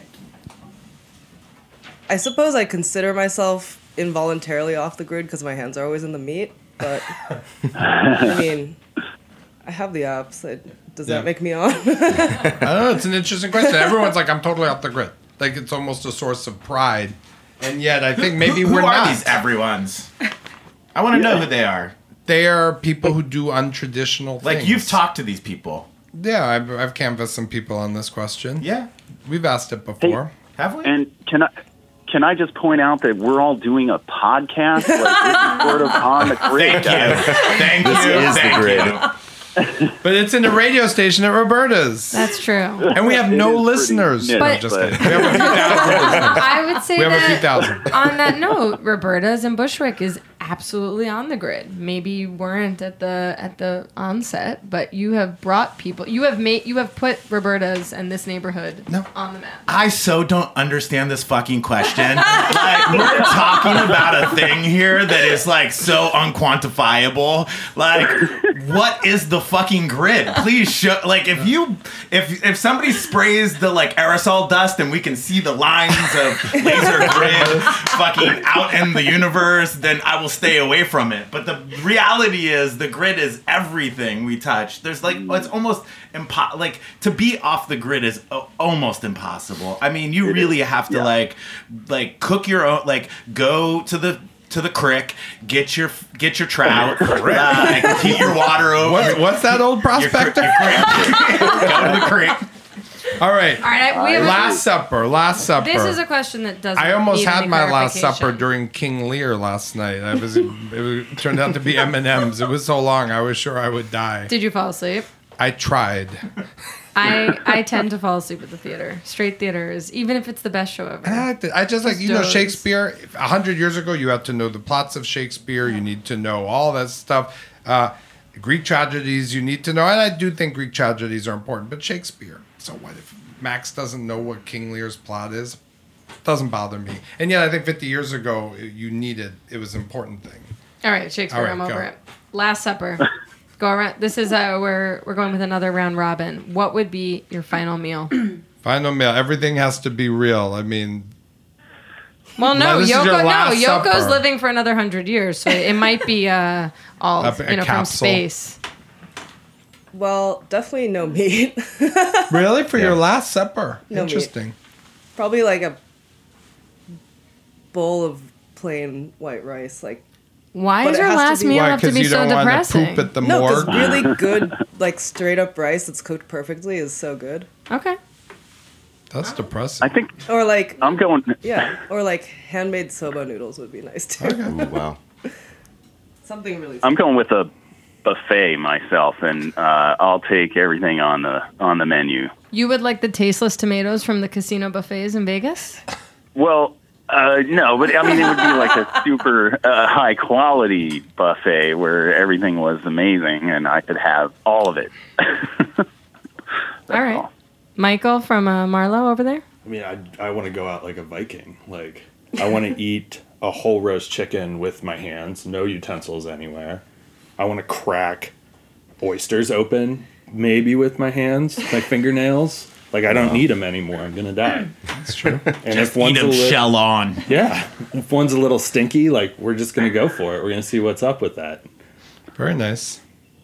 I suppose I consider myself involuntarily off the grid because my hands are always in the meat. But I mean, I have the apps. I, does Yeah. that make me on? I don't know. It's an interesting question. Everyone's like, I'm totally off the grid. Like, it's almost a source of pride. And yet, I think maybe Who we're are not. these everyone's? I want to know who they are. They are people who do untraditional Like, things. you've talked to these people. Yeah, I've, I've canvassed some people on this question. Yeah. We've asked it before. Have we? And can I can I just point out that we're all doing a podcast? Like, this is sort of on the grid. Thank you. Thank This you. is the Thank grid. you. But it's in the radio station at Roberta's. That's true. And we have no listeners. nitty, No, But- just kidding. We have a few thousand listeners. I would say We have a that few thousand. on that note, Roberta's and Bushwick is absolutely on the grid. Maybe you weren't at the at the onset, but you have brought people. You have made. You have put Roberta's and this neighborhood No. on the map. I so don't understand this fucking question. Like, we're talking about a thing here that is like so unquantifiable. Like, what is the fucking grid? Please show. Like, if you, if if somebody sprays the like aerosol dust and we can see the lines of laser grid fucking out in the universe, then I will stay away from it. But the reality is, the grid is everything we touch. There's like, it's almost impo- like to be off the grid is o- almost impossible. I mean, you really have to like, like cook your own, like go to the to the creek, get your get your trout, uh, like, heat your water over. What, what's that old your, cre- prospector? your creek. Go to the creek. All right. All right, we have Last Supper. Last Supper. This is a question that doesn't. I almost need had any my Last clarification. Supper during King Lear last night. I was, it, was, it turned out to be M and M's. It was so long, I was sure I would die. Did you fall asleep? I tried. I I tend to fall asleep at the theater. Straight theater is, even if it's the best show ever. I, like to- I just like, you know, doze. Shakespeare. A hundred years ago, you had to know the plots of Shakespeare. You need to know all that stuff. Uh, Greek tragedies, you need to know. And I do think Greek tragedies are important, but Shakespeare. So what if Max doesn't know what King Lear's plot is? Doesn't bother me. And yet, I think fifty years ago, you needed, it was an important thing. All right, Shakespeare, All right, I'm go. over it. Last Supper. Go around. This is uh, we're we're going with another round robin. What would be your final meal? Final meal. Everything has to be real. I mean, Well, Now, no, this is your Yoko. No, Last Yoko's Supper. living for another hundred years, so it might be uh, all A- a you know from capsule. space. Well, definitely no meat. really? For your Last Supper? No meat. Interesting. Probably like a bowl of plain white rice. Like, Why But does it your has to last be- meal Why? have to Because be you so don't want to depressing? poop at the no, because morgue? really good, like straight up rice that's cooked perfectly is so good. Okay. That's depressing. I think Or like, I'm going. yeah, or like handmade soba noodles would be nice too. Ooh, wow. Something really. I'm going with a buffet myself, and uh, I'll take everything on the on the menu. You would like the tasteless tomatoes from the casino buffets in Vegas? Well, uh, no, but I mean it would be like a super uh, high quality buffet where everything was amazing, and I could have all of it. All right. Michael from uh, Marlowe over there? I mean, I, I want to go out like a Viking. Like, I want to eat a whole roast chicken with my hands, no utensils anywhere. I want to crack oysters open, maybe with my hands, my fingernails. Like, I don't need them anymore. I'm going to die. That's true. And Just if one's eat a them little, shell on. yeah, if one's a little stinky, like, we're just going to go for it. We're going to see what's up with that. Very nice.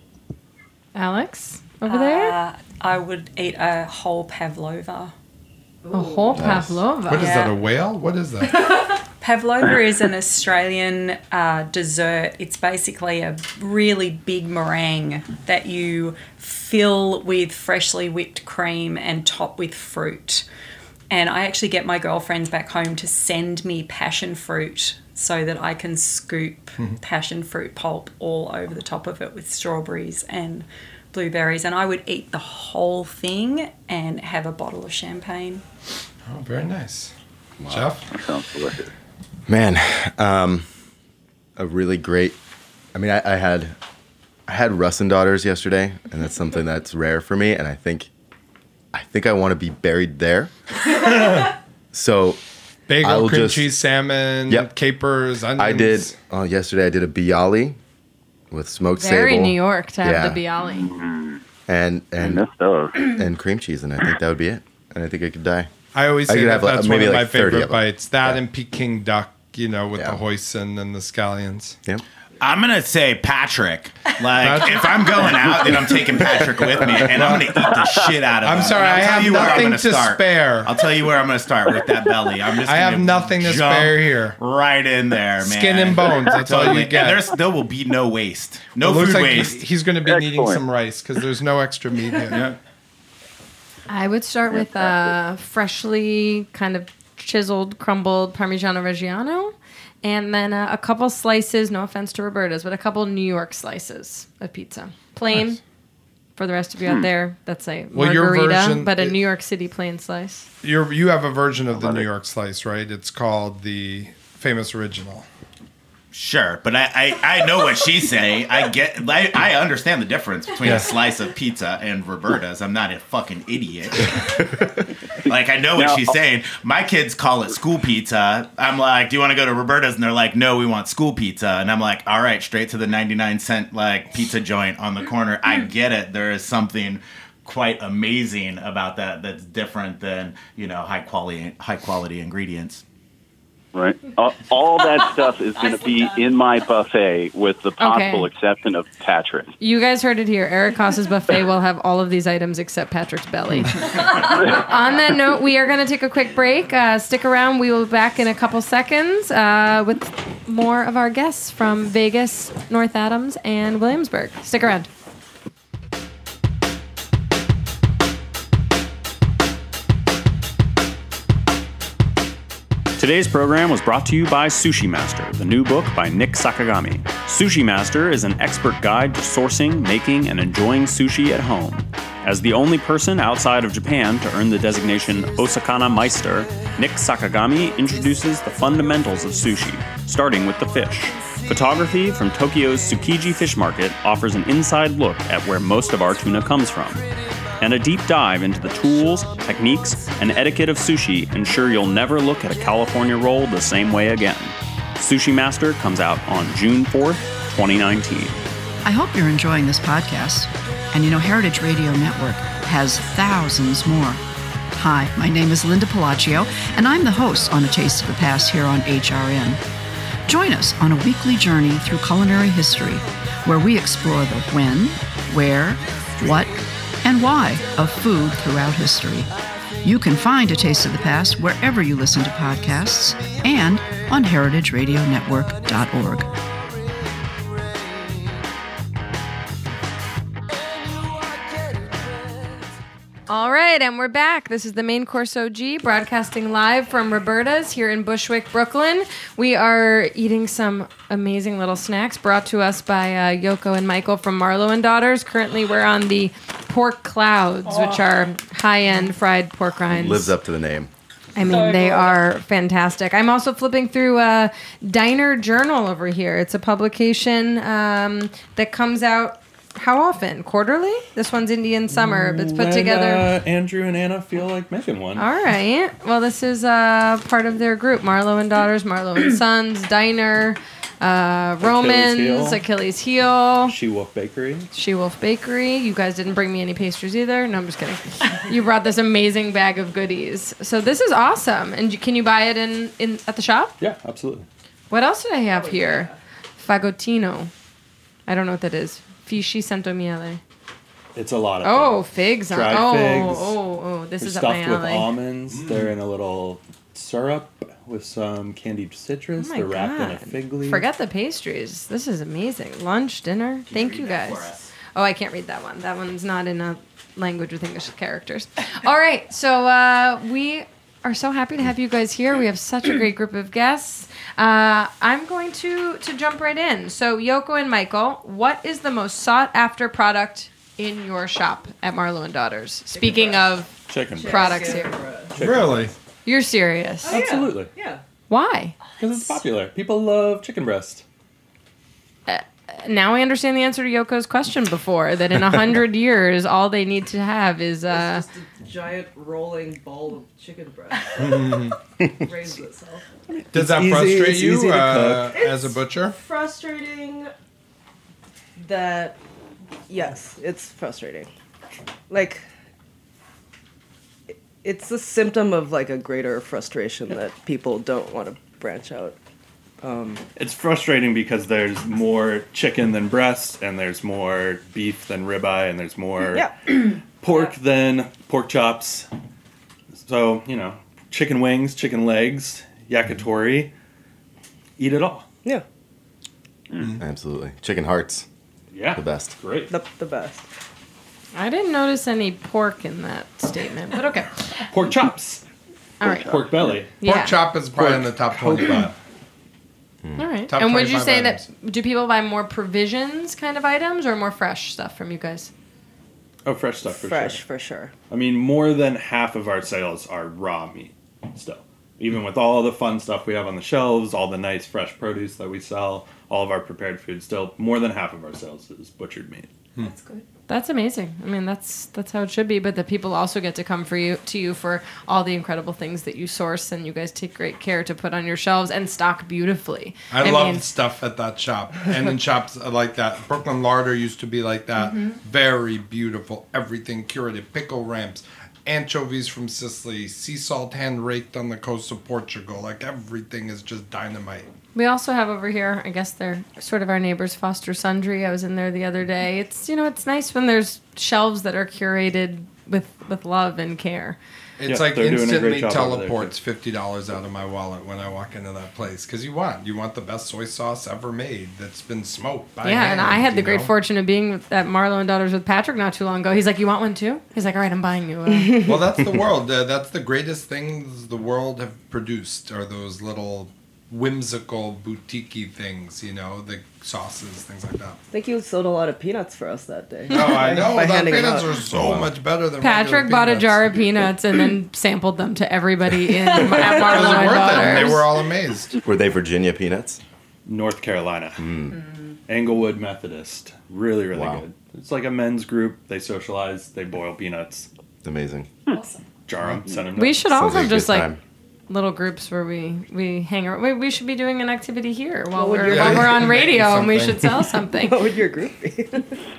Alex over there? Uh, I would eat a whole pavlova. A whole pavlova. What is Yeah. that, a whale? What is that? Pavlova is an Australian uh, dessert. It's basically a really big meringue that you fill with freshly whipped cream and top with fruit. And I actually get my girlfriends back home to send me passion fruit so that I can scoop passion fruit pulp all over the top of it with strawberries and blueberries. And I would eat the whole thing and have a bottle of champagne. Oh, very nice. Jeff? That sounds delicious. Man, um, a really great. I mean, I, I had I had Russin daughters yesterday, and that's something that's rare for me. And I think I think I want to be buried there. So Bagel, I will cream just- cheese, salmon, Yep. capers, onions. I did uh, yesterday. I did a bialy with smoked Very sable. New York to have Yeah. the bialy. and I and miss those. and cream cheese, and I think that would be it. And I think I could die. I always I say could that have, like, that's maybe one of like my thirty favorite of them. bites. That Yeah. and Peking duck, you know, with Yeah. the hoisin and the scallions. Yep. I'm gonna say Patrick. Like, if I'm going out, then I'm taking Patrick with me, and I'm gonna eat the shit out of him. I'm sorry, And I'll I tell have you where I'm nothing gonna to start. spare. I'll tell you where I'm gonna start with that belly. I'm just. I have gonna nothing to jump spare here. Right in there, man. Skin and bones, that's all you Totally. get. And there's, there will be no waste. No It looks food like he- waste. he's going to be needing Excellent. some rice because there's no extra meat here. Yeah. I would start with uh, freshly kind of chiseled, crumbled Parmigiano Reggiano, and then uh, a couple slices, no offense to Roberta's, but a couple New York slices of pizza. Plain, Nice. For the rest of you out there, that's a Well, your margarita, version- but a it- New York City plain slice. You're, you have a version of the New York slice, right? It's called the famous original. Sure, but I, I, I know what she's saying. I get, I, I understand the difference between Yeah. a slice of pizza and Roberta's. I'm not a fucking idiot. Like, I know what Now- she's saying. My kids call it school pizza. I'm like, do you want to go to Roberta's? And they're like, no, we want school pizza. And I'm like, all right, straight to the ninety-nine cent like pizza joint on the corner. I get it. There is something quite amazing about that that's different than, you know, high quality high quality ingredients. Right. Uh, all that stuff is going to be in my buffet, with the possible Okay. exception of Patrick. You guys heard it here. Eric Haas's buffet will have all of these items except Patrick's belly. On that note, we are going to take a quick break. Uh, stick around. We will be back in a couple seconds uh, with more of our guests from Vegas, North Adams, and Williamsburg. Stick around. Today's program was brought to you by Sushi Master, the new book by Nick Sakagami. Sushi Master is an expert guide to sourcing, making, and enjoying sushi at home. As the only person outside of Japan to earn the designation Osakana Meister, Nick Sakagami introduces the fundamentals of sushi, starting with the fish. Photography from Tokyo's Tsukiji Fish Market offers an inside look at where most of our tuna comes from. And a deep dive into the tools, techniques, and etiquette of sushi ensure you'll never look at a California roll the same way again. Sushi Master comes out on June fourth, twenty nineteen. I hope you're enjoying this podcast. And you know, Heritage Radio Network has thousands more. Hi, my name is Linda Palacio, and I'm the host on A Taste of the Past here on H R N. Join us on a weekly journey through culinary history, where we explore the when, where, what, and why of food throughout history. You can find A Taste of the Past wherever you listen to podcasts and on heritage radio network dot org. All right, and we're back. This is the Main Course O G, broadcasting live from Roberta's here in Bushwick, Brooklyn. We are eating some amazing little snacks brought to us by uh, Yoko and Michael from Marlowe and Daughters. Currently, we're on the pork clouds, which are high-end fried pork rinds. Lives up to the name. I mean, they are fantastic. I'm also flipping through a Diner Journal over here. It's a publication um, that comes out. How often? Quarterly? This one's Indian Summer. It's put When, together. Uh, Andrew and Anna feel like making one. All right. Well, this is uh, part of their group: Marlowe and Daughters, Marlowe and Sons, Diner, uh, Romans, Heel. Achilles Heel, She Wolf Bakery. She Wolf Bakery. You guys didn't bring me any pastries either. No, I'm just kidding. You brought this amazing bag of goodies. So this is awesome. And you- can you buy it in, in at the shop? Yeah, absolutely. What else did I have here? Fagotino. I don't know what that is. Fisci Santo Miele. It's a lot of Oh, things. figs. on- Dried oh, figs. oh, oh, this They're is up my stuffed with alley. almonds. They're in a little syrup with some candied citrus. Oh my They're wrapped in a God. fig leaf. Forget the pastries. This is amazing. Lunch, dinner. Thank you guys. Oh, I can't read that one. That one's not in a language with English characters. All right. So uh, we are so happy to have you guys here. We have such a great group of guests. Uh, I'm going to, to jump right in. So Yoko and Michael, what is the most sought after product in your shop at Marlowe and Daughters? Speaking of Chicken breast. products here. Really? You're serious? Oh, yeah. Absolutely. Yeah. Why? Because it's popular. People love chicken breast. Uh, now I understand the answer to Yoko's question before, that in a hundred years, all they need to have is... Uh, It's just a giant rolling ball of chicken breast. Raises itself. Does It's that easy- frustrate it's you easy to uh, cook. as a butcher? Frustrating that, yes, it's frustrating. Like, it- it's a symptom of like a greater frustration that people don't want to branch out. Um, It's frustrating because there's more chicken than breast, and there's more beef than ribeye, and there's more Yeah. pork than pork chops. So, you know, chicken wings, chicken legs, yakitori, eat it all. Yeah. Absolutely. Chicken hearts. Yeah. The best. Great. The, the best. I didn't notice any pork in that statement, but okay. Pork chops. All right. Pork belly. Yeah. Pork chop is probably Pork in the top hope. twenty-five. All right. Top and would you twenty-five say items. that, do people buy more provisions kind of items or more fresh stuff from you guys? Oh, fresh stuff for fresh sure. for sure. I mean, more than half of our sales are raw meat still. Even with all the fun stuff we have on the shelves, all the nice fresh produce that we sell, all of our prepared food, still more than half of our sales is butchered meat. That's good. That's amazing. I mean, that's that's how it should be. But the people also get to come for you to you for all the incredible things that you source, and you guys take great care to put on your shelves and stock beautifully. I, I love mean, stuff at that shop, and in shops like that. Brooklyn Larder used to be like that. Mm-hmm. Very beautiful, everything curated. Pickle ramps, anchovies from Sicily, sea salt hand raked on the coast of Portugal. Like everything is just dynamite. We also have over here, I guess they're sort of our neighbors, Foster Sundry. I was in there the other day. It's, you know, it's nice when there's shelves that are curated with, with love and care. It's Yeah, like they're doing a instantly great job over there, teleports fifty dollars out of my wallet when I walk into that place. Because you want. You want the best soy sauce ever made that's been smoked by Yeah, hand, and I had the you great know? fortune of being with, at Marlowe and Daughters with Patrick not too long ago. He's like, you want one too? He's like, all right, I'm buying you one. Well, that's the world. Uh, that's the greatest things the world have produced are those little whimsical boutique-y things, you know, the sauces, things like that. I think you sold a lot of peanuts for us that day. Oh, I know. By The handing them peanuts out. are so much better than Patrick regular bought a peanuts. jar of peanuts and then sampled them to everybody in at It was Marlowe and worth it. Daughters. They were all amazed. Were they Virginia peanuts? North Carolina. Englewood Methodist. Really, really Wow. good. It's like a men's group. They socialize. They boil peanuts. It's amazing. Awesome. Jar them. Send them. We should all Sounds like have a just good like time. little groups where we, we hang around. We, we should be doing an activity here while, What would we're, your- while we're on Yeah, radio and we something. should sell something. What would your group be?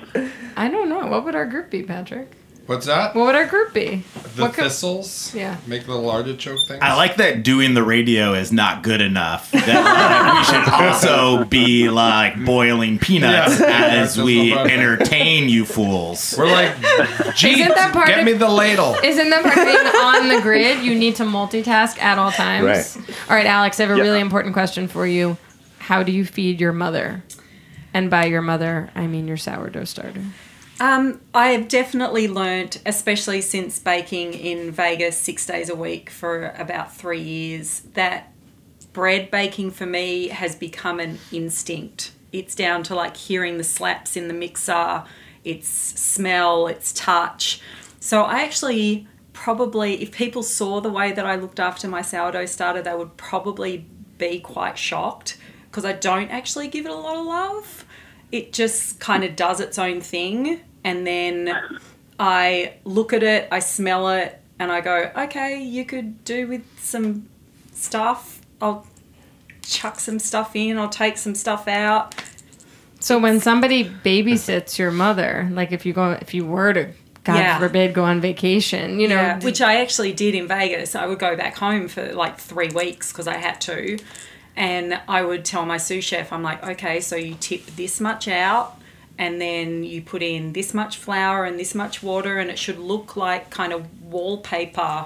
I don't know. What would our group be, Patrick? What's that? What would our group be? The what co- thistles? Yeah. Make little artichoke things? I like that doing the radio is not good enough. That like, we should also be like boiling peanuts Yeah. as That's we so fun. entertain you fools. We're like, Jeet, Isn't that part get of- me the ladle. Isn't that part of being on the grid? You need to multitask at all times. Right. All right, Alex, I have a Yeah. really important question for you. How do you feed your mother? And by your mother, I mean your sourdough starter. Um, I have definitely learnt, especially since baking in Vegas six days a week for about three years, that bread baking for me has become an instinct. It's down to like hearing the slaps in the mixer, its smell, its touch. So I actually probably, if people saw the way that I looked after my sourdough starter, they would probably be quite shocked because I don't actually give it a lot of love. It just kind of does its own thing. And then I look at it, I smell it, and I go, okay, you could do with some stuff. I'll chuck some stuff in, I'll take some stuff out. So when somebody babysits your mother, like if you go, if you were to, God Yeah. forbid, go on vacation, you know, Yeah, did- which I actually did in Vegas. I would go back home for like three weeks because I had to. And I would tell my sous chef, I'm like, okay, so you tip this much out and then you put in this much flour and this much water and it should look like kind of wallpaper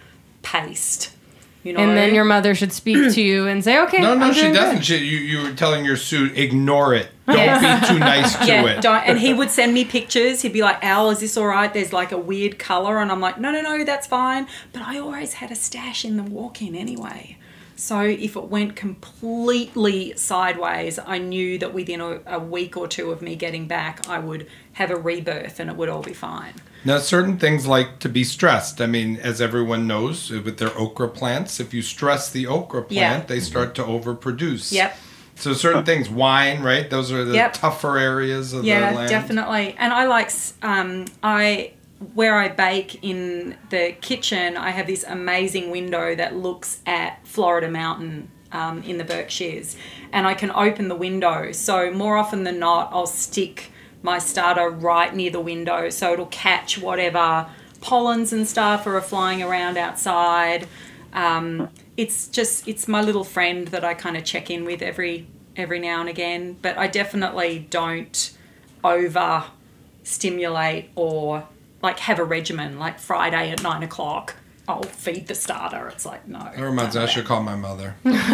paste. You know? and then your mother should speak to you and say, okay, No, no, I'm she doing doesn't. good. She, you, you were telling your suit, ignore it. Don't Yes. be too nice to Yeah, it. don't, and he would send me pictures. He'd be like, Al, is this all right? There's like a weird color. And I'm like, no, no, no, that's fine. But I always had a stash in the walk-in anyway. So if it went completely sideways, I knew that within a, a week or two of me getting back, I would have a rebirth and it would all be fine. Now, certain things like to be stressed. I mean, as everyone knows, with their okra plants, if you stress the okra plant, Yeah. they start to overproduce. Yep. So certain things, wine, right? Those are the Yep. tougher areas of the Yeah, land. definitely. And I like, s- um, I where I bake in the kitchen, I have this amazing window that looks at Florida Mountain um, in the Berkshires. And I can open the window. So more often than not, I'll stick my starter right near the window so it'll catch whatever pollens and stuff are flying around outside. Um, it's just, it's my little friend that I kind of check in with every every now and again. But I definitely don't over stimulate or like have a regimen like Friday at nine o'clock I'll feed the starter. It's like, no. That reminds me, I should call my mother.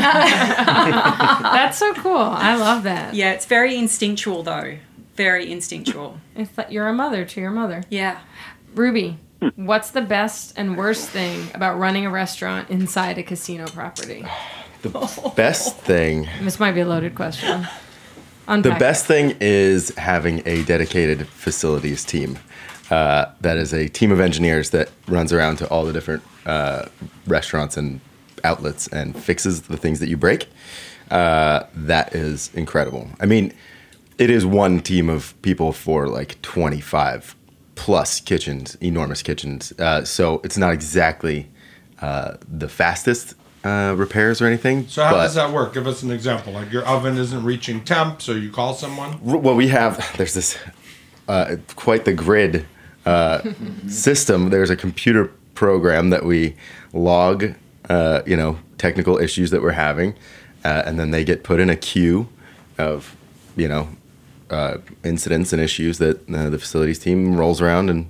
That's so cool. I love that. Yeah, it's very instinctual though. Very instinctual. It's like you're a mother to your mother. Yeah. Ruby, what's the best and worst thing about running a restaurant inside a casino property? The best thing. This might be a loaded question. Unpack The best thing is having a dedicated facilities team. Uh, that is a team of engineers that runs around to all the different uh, restaurants and outlets and fixes the things that you break. Uh, that is incredible. I mean, it is one team of people for like twenty-five plus kitchens, enormous kitchens. Uh, so it's not exactly uh, the fastest uh, repairs or anything. So how but, does that work? Give us an example. Like your oven isn't reaching temp, so you call someone? Well, we have, there's this, uh, quite the grid uh, system. There's a computer program that we log, uh, you know, technical issues that we're having, uh, and then they get put in a queue of, you know, uh, incidents and issues that uh, the facilities team rolls around and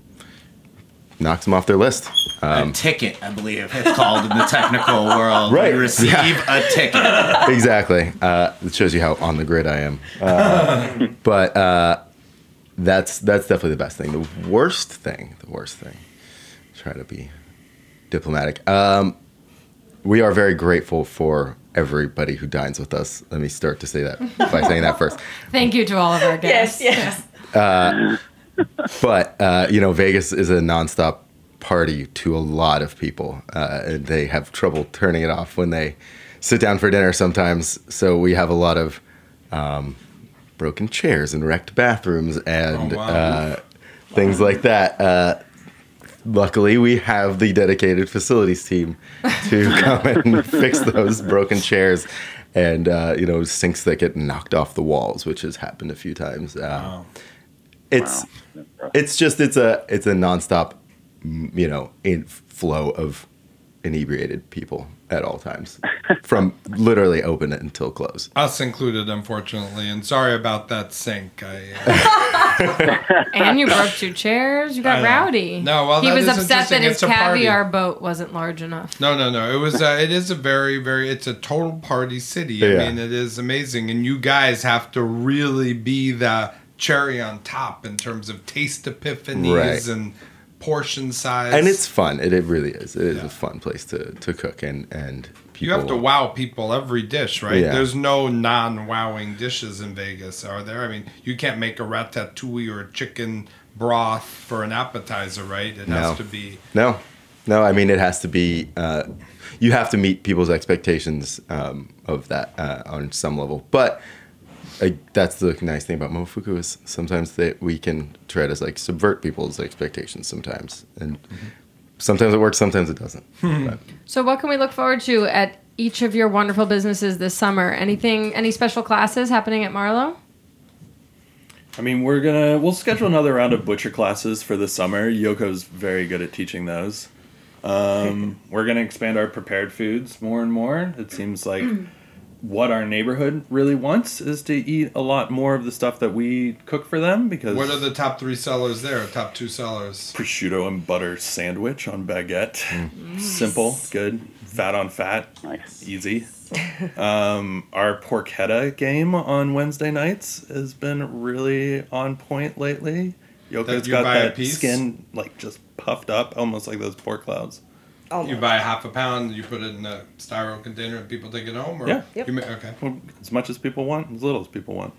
knocks them off their list. Um, a ticket, I believe it's called in the technical world. Right. You receive Yeah. a ticket. Exactly. Uh, it shows you how on the grid I am. Uh, but uh, that's that's definitely the best thing. The worst thing, the worst thing, try to be diplomatic. Um, we are very grateful for everybody who dines with us. Let me start to say that by saying that first. Thank you to all of our guests. Yes, yes. Uh, but, uh, you know, Vegas is a nonstop party to a lot of people. Uh, and they have trouble turning it off when they sit down for dinner sometimes. So we have a lot of um, broken chairs and wrecked bathrooms and Oh, wow. uh, things like that. Uh, luckily, we have the dedicated facilities team to come and fix those broken chairs and, uh, you know, sinks that get knocked off the walls, which has happened a few times. Uh, Wow. It's it's just it's a it's a nonstop, mm, you know, in flow of inebriated people at all times, from literally open until close. Us included, unfortunately. And sorry about that sink. I, And you broke two chairs. You got I know. rowdy. No, well, he that was is upset that interesting. his It's a party. caviar boat wasn't large enough. No, no, no. It was. Uh, it is a very, very. It's a total party city. I Yeah. mean, it is amazing, and you guys have to really be the cherry on top in terms of taste epiphanies Right. and portion size. And it's fun. It, it really is. It is Yeah. a fun place to, to cook and and people, you have to wow people every dish, right? Yeah. There's no non-wowing dishes in Vegas, are there? I mean, you can't make a ratatouille or a chicken broth for an appetizer, right? It No. has to be. No, no. I mean, it has to be. Uh, you have to meet people's expectations um, of that uh, on some level. But uh, that's the nice thing about Momofuku is sometimes that we can try to like subvert people's expectations sometimes, and sometimes it works, sometimes it doesn't. But So what can we look forward to at each of your wonderful businesses this summer? Anything, any special classes happening at Marlowe? I mean, we're gonna we'll schedule another round of butcher classes for the summer. Yoko's very good at teaching those. Um, we're gonna expand our prepared foods more and more. It seems like what our neighborhood really wants is to eat a lot more of the stuff that we cook for them. Because What are the top three sellers there? Top two sellers? prosciutto and butter sandwich on baguette, simple, good, fat on fat, Nice. easy. Um, our porchetta game on Wednesday nights has been really on point lately. That Yoko's you got buy a that piece? skin like just puffed up, almost like those pork clouds. You buy half a pound, you put it in a styro container, and people take it home. Or Yeah. Yep. You ma- okay. Well, as much as people want, as little as people want.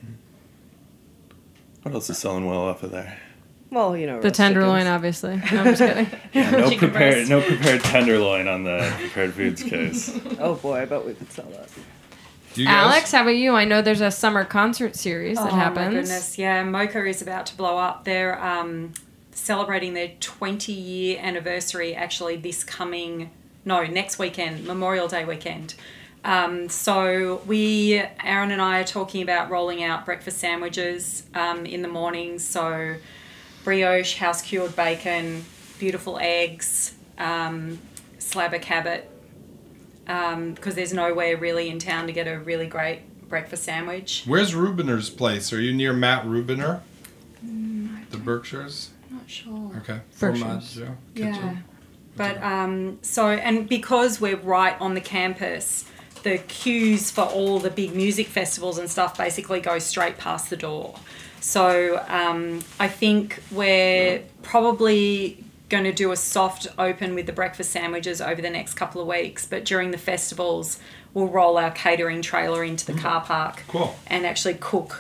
What else is selling well off of there? Well, you know, The roast tenderloin, chickens. obviously. No, I'm just kidding. No Chicken prepared, breast. no prepared tenderloin on the prepared foods case. Oh boy, I bet we could sell that. You guys? Alex, how about you? I know there's a summer concert series that oh happens. my goodness, yeah. Mocha is about to blow up. They're um, celebrating their twenty year anniversary actually this coming, no, next weekend, Memorial Day weekend. Um, so we, Aaron and I are talking about rolling out breakfast sandwiches um, in the mornings. So brioche, house cured bacon, beautiful eggs, um, slab of Cabot, um, because there's nowhere really in town to get a really great breakfast sandwich. Where's Rubiner's place? Are you near Matt Rubiner? The Berkshires? Not sure. Okay. Berkshires. Formaggio Yeah. Kitchen. But um, so, and because we're right on the campus, the queues for all the big music festivals and stuff basically go straight past the door. So um, I think we're probably going to do a soft open with the breakfast sandwiches over the next couple of weeks. But during the festivals, we'll roll our catering trailer into the car park Cool. and actually cook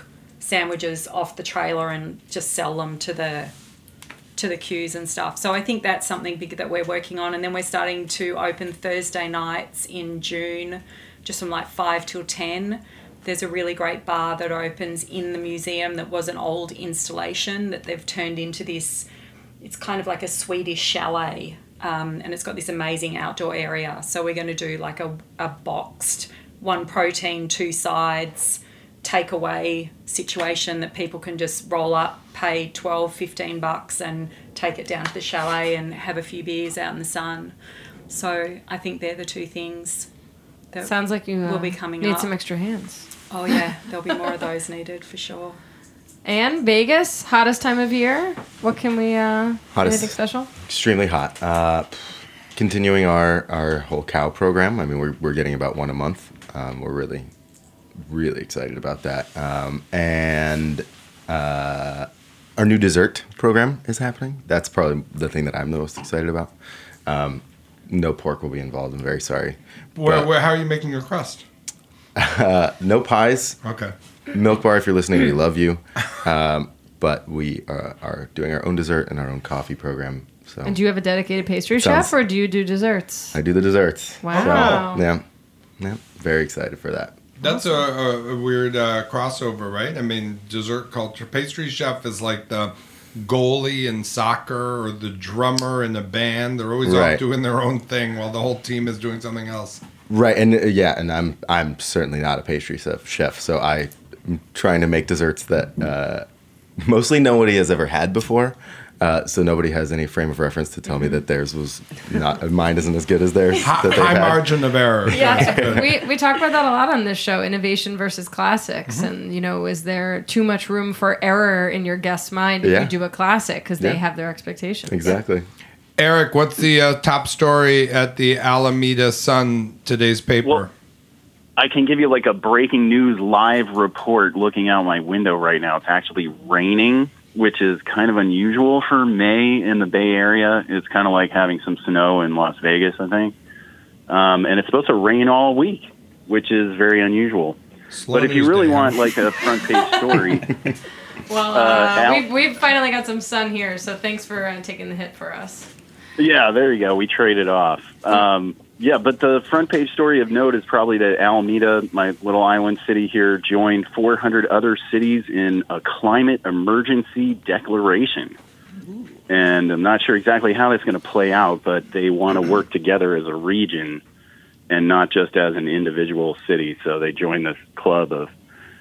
sandwiches off the trailer and just sell them to the to the queues and stuff. So I think that's something big that we're working on. And then we're starting to open Thursday nights in June, just from like five till ten. There's a really great bar that opens in the museum that was an old installation that they've turned into this, it's kind of like a Swedish chalet. Um, and it's got this amazing outdoor area. So we're going to do like a, a boxed, one protein, two sides, takeaway situation that people can just roll up, pay twelve, fifteen bucks and take it down to the chalet and have a few beers out in the sun. So I think they're the two things that sounds like you uh, will be coming need up. some extra hands. Oh yeah, there'll be more of those needed for sure. And Vegas, hottest time of year. What can we, uh, Hottest. anything special? Extremely hot. Uh, continuing our, our whole cow program. I mean, we're, we're getting about one a month. Um, we're really, really excited about that. Um, and uh, our new dessert program is happening. That's probably the thing that I'm the most excited about. Um, no pork will be involved. I'm very sorry. Where, But, where, how are you making your crust? uh, no pies. Okay. Milk Bar, if you're listening, we love you. Um, but we uh, are doing our own dessert and our own coffee program. So And do you have a dedicated pastry Sounds- chef, or do you do desserts? I do the desserts. Wow. So, yeah. Yeah. Very excited for that. That's a, a, a weird uh, crossover, right? I mean, dessert culture. Pastry chef is like the goalie in soccer or the drummer in a band. They're always Right. off doing their own thing while the whole team is doing something else. Right. And uh, yeah, and I'm I'm certainly not a pastry chef, chef so I'm trying to make desserts that uh, mostly nobody has ever had before. Uh, so nobody has any frame of reference to tell me that theirs was not, mine isn't as good as theirs. High, that they high had. margin of error. Yeah, we, we talk about that a lot on this show, innovation versus classics. Mm-hmm. And, you know, is there too much room for error in your guest's mind if Yeah. you do a classic? Because they Yeah. have their expectations. Exactly. Eric, what's the uh, top story at the Alameda Sun, today's paper? Well, I can give you like a breaking news live report looking out my window right now. It's actually raining, which is kind of unusual for May in the Bay Area. It's kind of like having some snow in Las Vegas, I think. Um, and it's supposed to rain all week, which is very unusual. Slow but if you news, really Dan. want like a front page story, Well, Uh, uh, Al- we've, we've finally got some sun here, so thanks for uh, taking the hit for us. yeah, there you go. We traded off. Um, yeah, but the front page story of note is probably that Alameda, my little island city here, joined four hundred other cities in a climate emergency declaration. And I'm not sure exactly how that's going to play out, but they want to work together as a region and not just as an individual city. So they joined this club of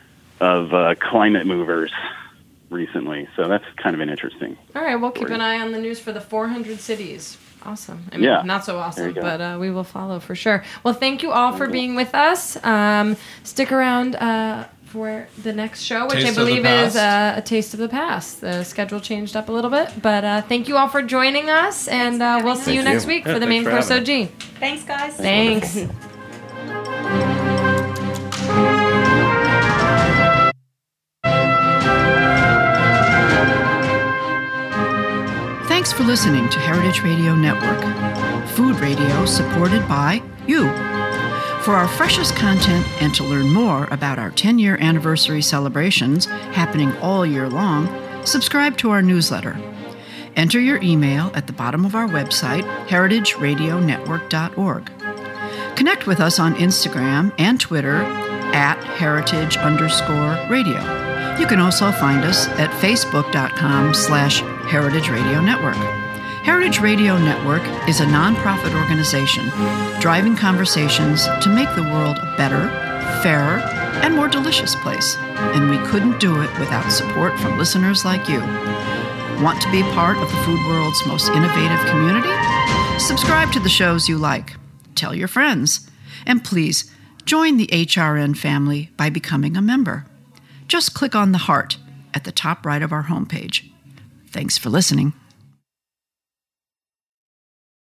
of uh, climate movers recently. So that's kind of an interesting. All right, we'll keep story. an eye on the news for the four hundred cities. Awesome. I mean, Yeah. not so There awesome, you go. but uh, we will follow for sure. Well, thank you all for being with us. Um, stick around uh, for the next show, which Taste I of the believe is Past. uh, a taste of the past. The schedule changed up a little bit, but uh, thank you all for joining us, and uh, we'll see you Thank next you. week Yeah, for the thanks main for course O having G. Thanks, guys. Thanks. Thanks for listening to Heritage Radio Network, food radio supported by you. For our freshest content and to learn more about our ten-year anniversary celebrations happening all year long, subscribe to our newsletter. Enter your email at the bottom of our website, heritage radio network dot org. Connect with us on Instagram and Twitter at heritage underscore radio. You can also find us at facebook.com slash heritage radio network. Heritage Radio Network is a nonprofit organization driving conversations to make the world a better, fairer, and more delicious place. And we couldn't do it without support from listeners like you. Want to be part of the food world's most innovative community? Subscribe to the shows you like. Tell your friends. And please, join the H R N family by becoming a member. Just click on the heart at the top right of our homepage. Thanks for listening.